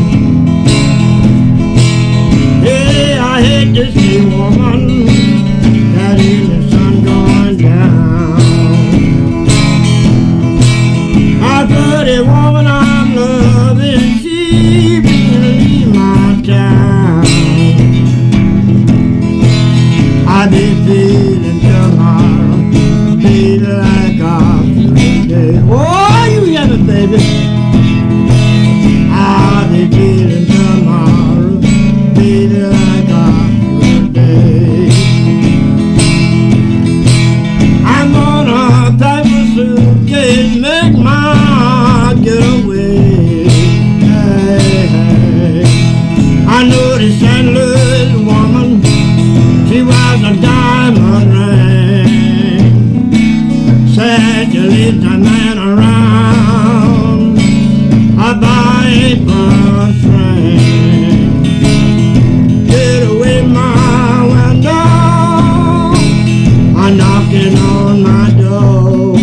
Yeah, I hate to see woman that the sun going down. I put a woman I'm loving, she leave my town. I be feeling tomorrow, feel like oh, you get it, baby. I'll be feeling tomorrow, feeling like a day. I'm gonna pack my suitcase, make my getaway. Hey, hey. I know the St. Louis woman, she was a diamond ring. Said you leave the man around, I buy a bus train. Get away my window, I'm knocking on my door.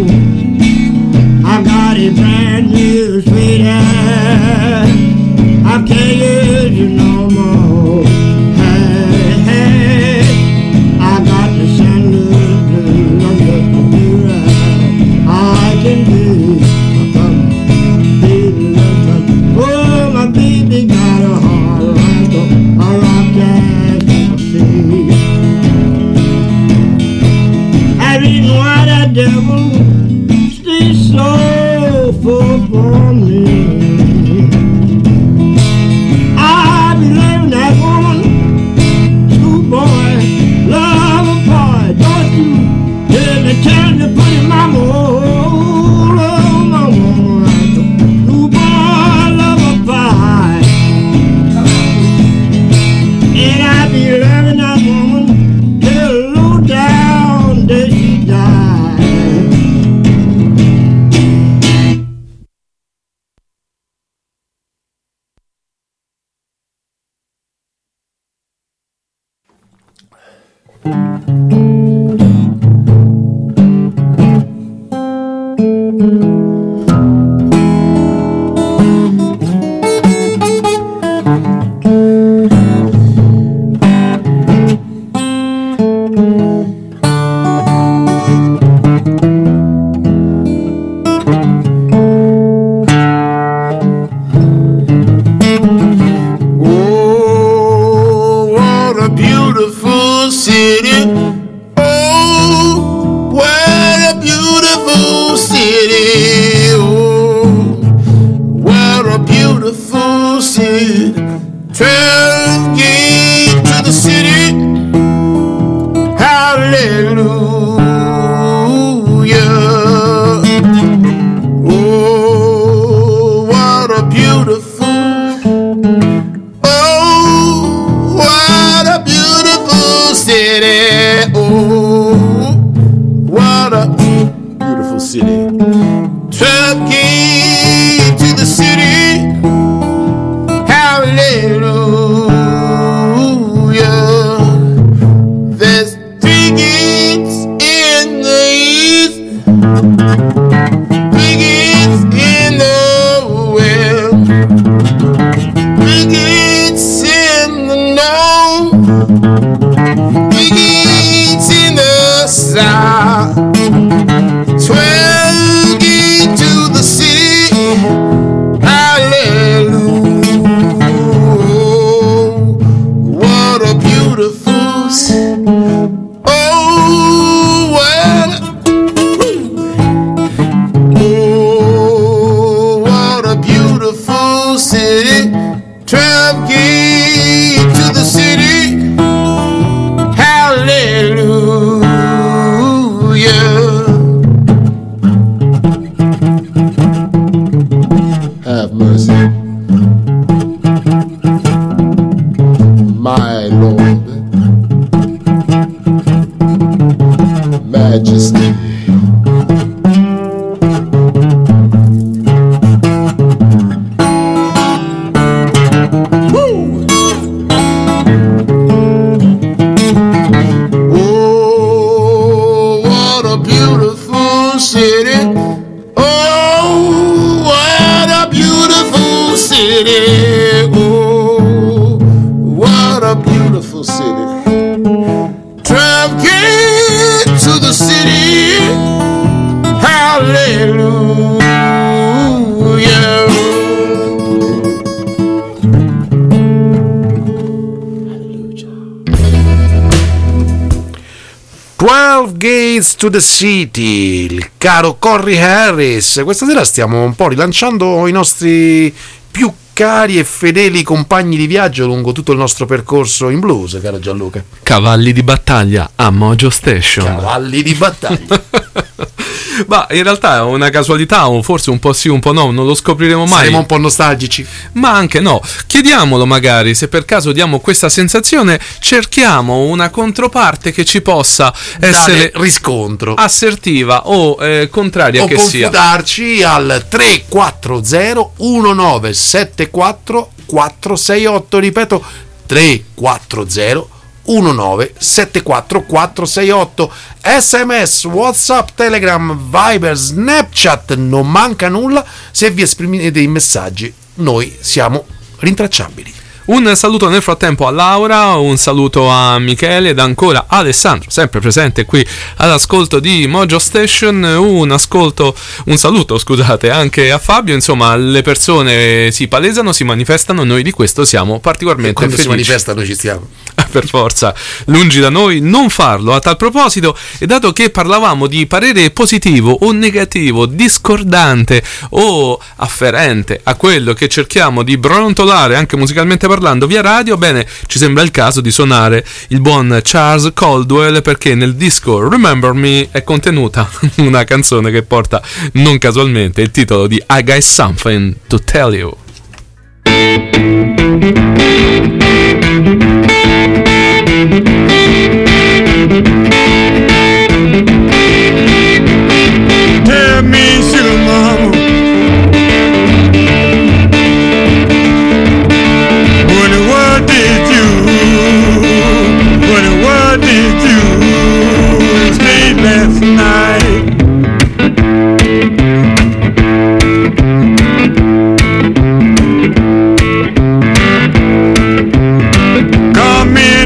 I got a brand new sweetheart, I can't use you no more. Hey, hey, I got the St. Louis blues, I'm just a blue ride. I can do baby love. Oh, my baby got a heart like a rock as sea. I reason why that devil stays so full. Bigots in the well, bigots in the no, bigots in the south. 12 gates to the city, hallelujah. What a beautiful city. Oh, what a beautiful city. 12 gates to the city, hallelujah. Have mercy, my Lord, Majesty. Woo! Oh, what a beautiful city. Oh, what a beautiful city. Oh, what a beautiful city. Drive gate to the city. Hallelujah. 12 Gates to the City, il caro Corey Harris. Questa sera stiamo un po' rilanciando i nostri più cari e fedeli compagni di viaggio lungo tutto il nostro percorso in blues, caro Gianluca. Cavalli di battaglia a Mojo Station. Cavalli di battaglia. Ma in realtà è una casualità, o forse un po' sì, un po' no, non lo scopriremo mai. Saremo un po' nostalgici. Ma anche no. Chiediamolo magari, se per caso diamo questa sensazione, cerchiamo una controparte che ci possa essere riscontro, assertiva o contraria o che sia. O confutarci al 340 1974 468, ripeto 340 1974 468. SMS, WhatsApp, Telegram, Viber, Snapchat, non manca nulla. Se vi esprimete in messaggi, noi siamo rintracciabili. Un saluto nel frattempo a Laura, un saluto a Michele ed ancora Alessandro, sempre presente qui all'ascolto di Mojo Station. Un saluto, scusate, anche a Fabio. Insomma, le persone si palesano, si manifestano, noi di questo siamo particolarmente quando felici. Si manifestano ci stiamo. Per forza, lungi da noi non farlo. A tal proposito, e dato che parlavamo di parere positivo o negativo, discordante o afferente a quello che cerchiamo di brontolare anche musicalmente parlando via radio, bene, ci sembra il caso di suonare il buon Charles Caldwell, perché nel disco Remember Me è contenuta una canzone che porta non casualmente il titolo di I Got Something to Tell You. Tell me, sugar mama, what did you say last night? Come in.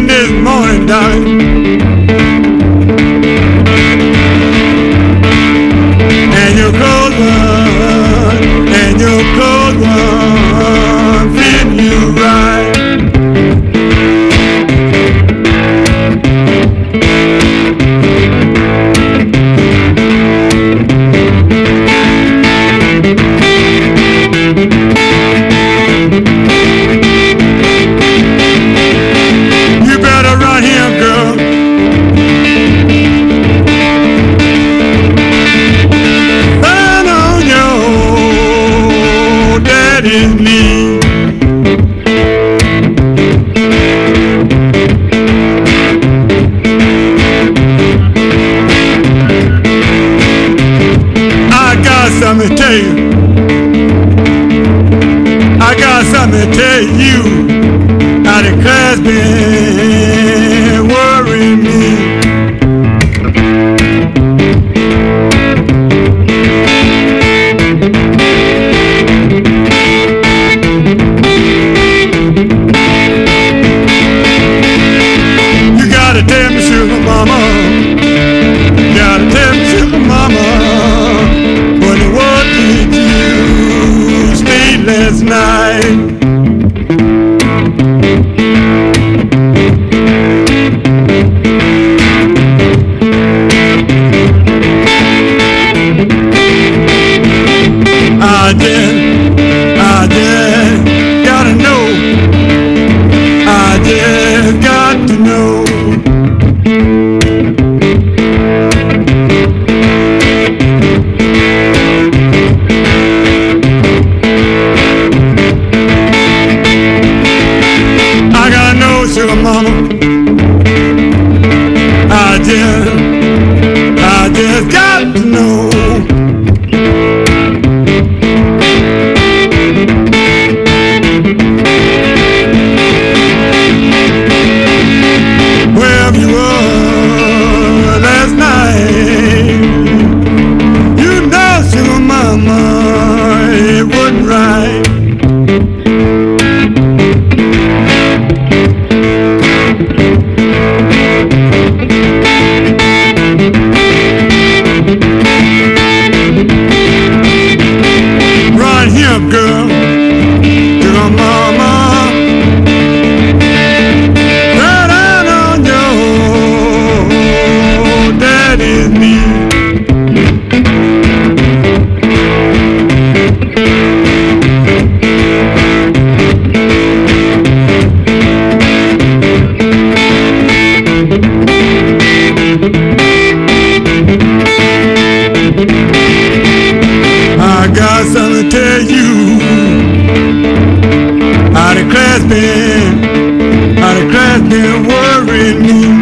grasping, how the grasping worried me.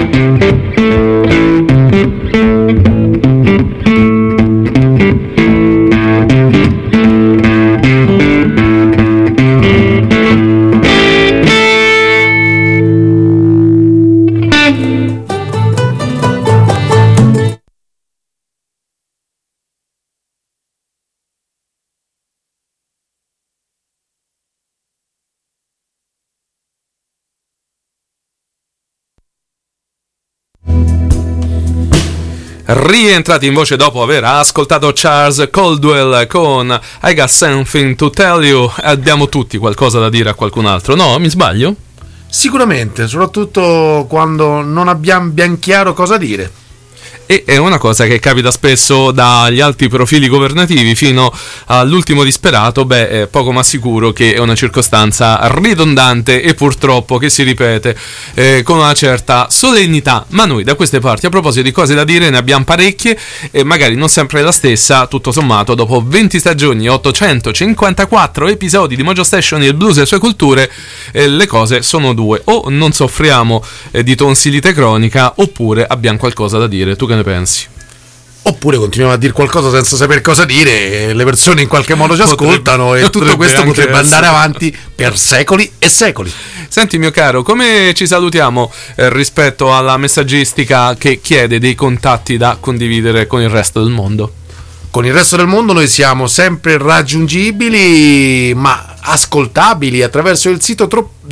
Rientrati in voce dopo aver ascoltato Charles Caldwell con I Got Something to Tell You. Abbiamo tutti qualcosa da dire a qualcun altro, no? Mi sbaglio? Sicuramente, soprattutto quando non abbiamo ben chiaro cosa dire. E è una cosa che capita spesso dagli alti profili governativi fino all'ultimo disperato. È poco ma sicuro che è una circostanza ridondante e purtroppo che si ripete con una certa solennità. Ma noi da queste parti, a proposito di cose da dire, ne abbiamo parecchie e magari non sempre la stessa. Tutto sommato, dopo 20 stagioni e 854 episodi di Mojo Station, il blues e le sue culture, le cose sono due: o non soffriamo di tonsilite cronica, oppure abbiamo qualcosa da dire. Tu che ne pensi? Oppure continuiamo a dire qualcosa senza sapere cosa dire, le persone in qualche modo ci ascoltano e tutto questo potrebbe andare avanti per secoli e secoli. Senti mio caro, come ci salutiamo rispetto alla messaggistica che chiede dei contatti da condividere con il resto del mondo? Con il resto del mondo noi siamo sempre raggiungibili ma ascoltabili attraverso il sito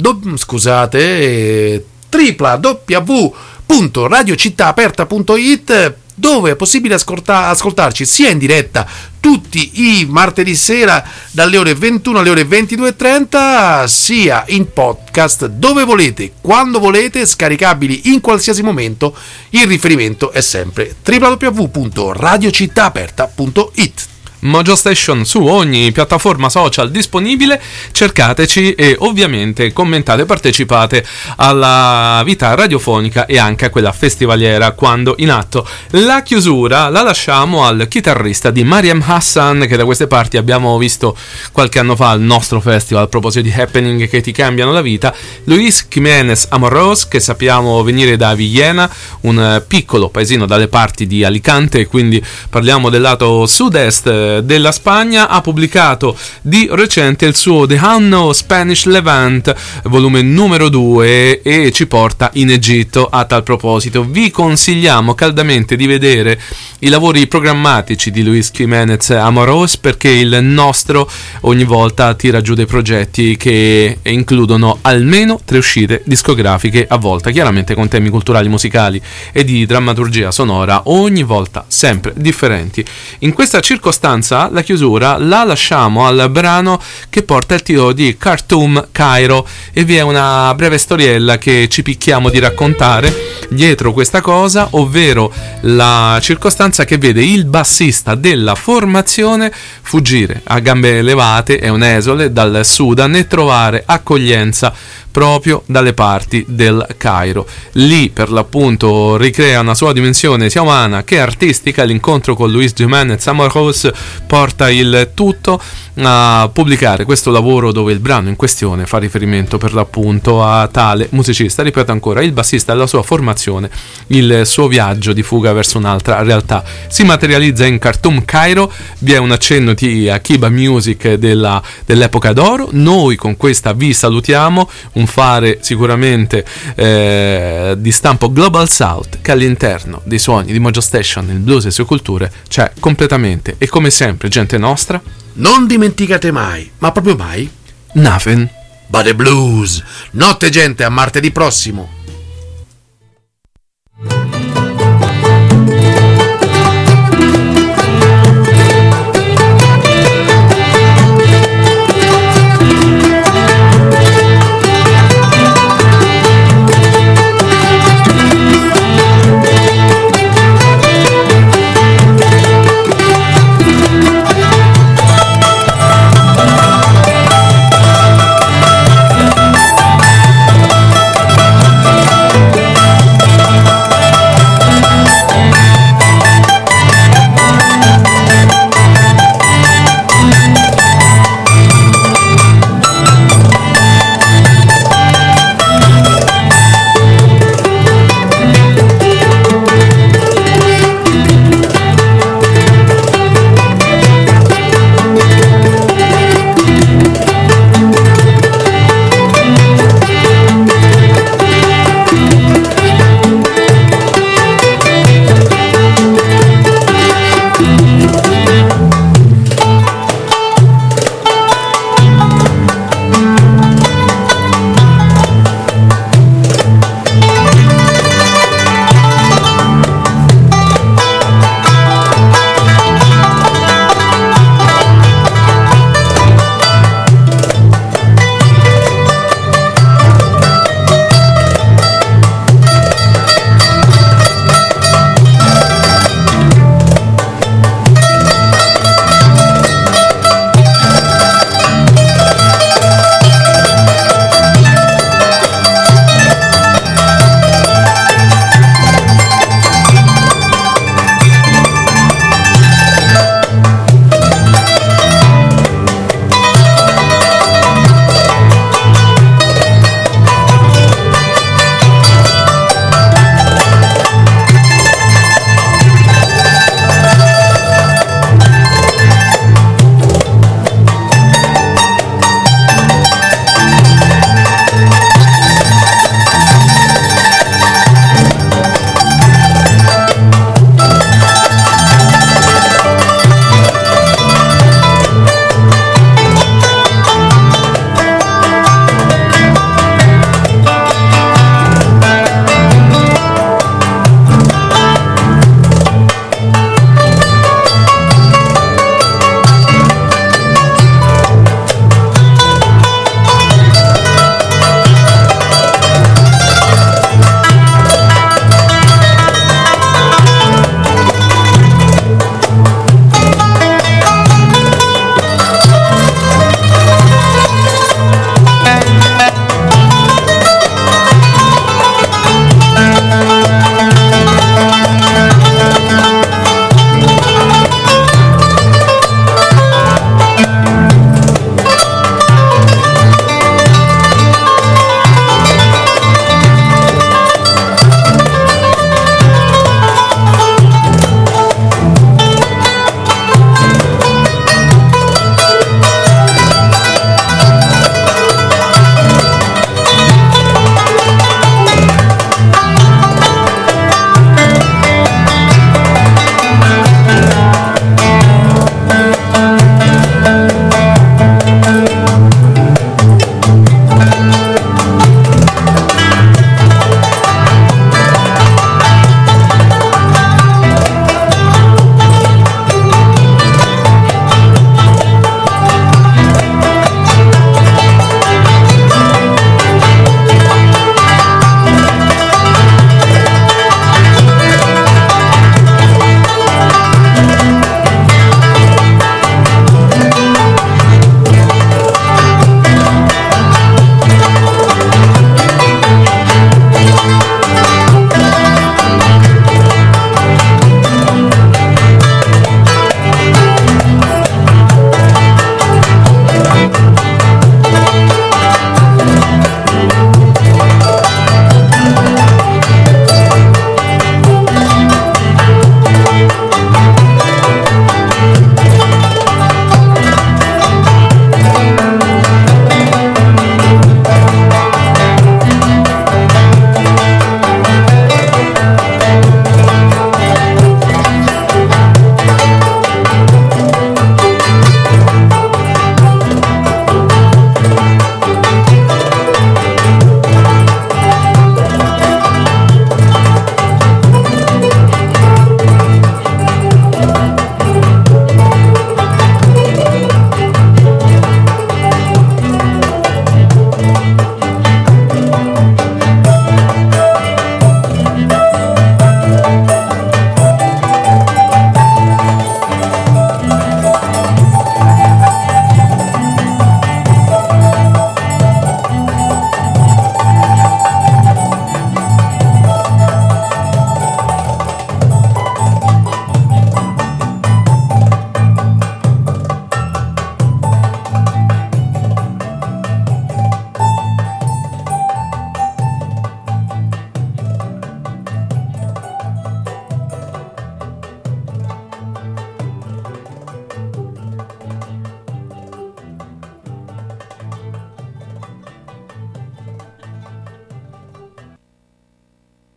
www.radiocittaaperta.it, dove è possibile ascoltarci sia in diretta tutti i martedì sera dalle ore 21 alle ore 22.30, sia in podcast dove volete, quando volete, scaricabili in qualsiasi momento. Il riferimento è sempre www.radiocittaaperta.it. Mojo Station su ogni piattaforma social disponibile, cercateci e ovviamente commentate, partecipate alla vita radiofonica e anche a quella festivaliera quando in atto. La chiusura la lasciamo al chitarrista di Mariam Hassan, che da queste parti abbiamo visto qualche anno fa al nostro festival a proposito di happening che ti cambiano la vita, Luis Jiménez Amorós, che sappiamo venire da Villena, un piccolo paesino dalle parti di Alicante, quindi parliamo del lato sud-est della Spagna. Ha pubblicato di recente il suo The Hanno Spanish Levant, volume numero 2, e ci porta in Egitto. A tal proposito vi consigliamo caldamente di vedere i lavori programmatici di Luis Jiménez Amorós, perché il nostro ogni volta tira giù dei progetti che includono almeno 3 uscite discografiche, a volte chiaramente con temi culturali, musicali e di drammaturgia sonora, ogni volta sempre differenti. In questa circostanza la chiusura la lasciamo al brano che porta il titolo di Khartoum Cairo, e vi è una breve storiella che ci picchiamo di raccontare dietro questa cosa, ovvero la circostanza che vede il bassista della formazione fuggire a gambe levate, è un esule, dal Sudan e trovare accoglienza proprio dalle parti del Cairo. Lì per l'appunto ricrea una sua dimensione sia umana che artistica. L'incontro con Luis Jiménez Amorós porta il tutto a pubblicare questo lavoro, dove il brano in questione fa riferimento per l'appunto a tale musicista. Ripeto ancora, il bassista della sua formazione, il suo viaggio di fuga verso un'altra realtà si materializza in Khartoum Cairo. Vi è un accenno di Akiba Music dell'epoca d'oro. Noi con questa vi salutiamo, un fare sicuramente di stampo Global South, che all'interno dei suoni di Mojo Station, il blues e le sue culture, c'è completamente. E come sempre, gente nostra, non dimenticate mai, ma proprio mai, Nothing but the blues. Notte gente, a martedì prossimo.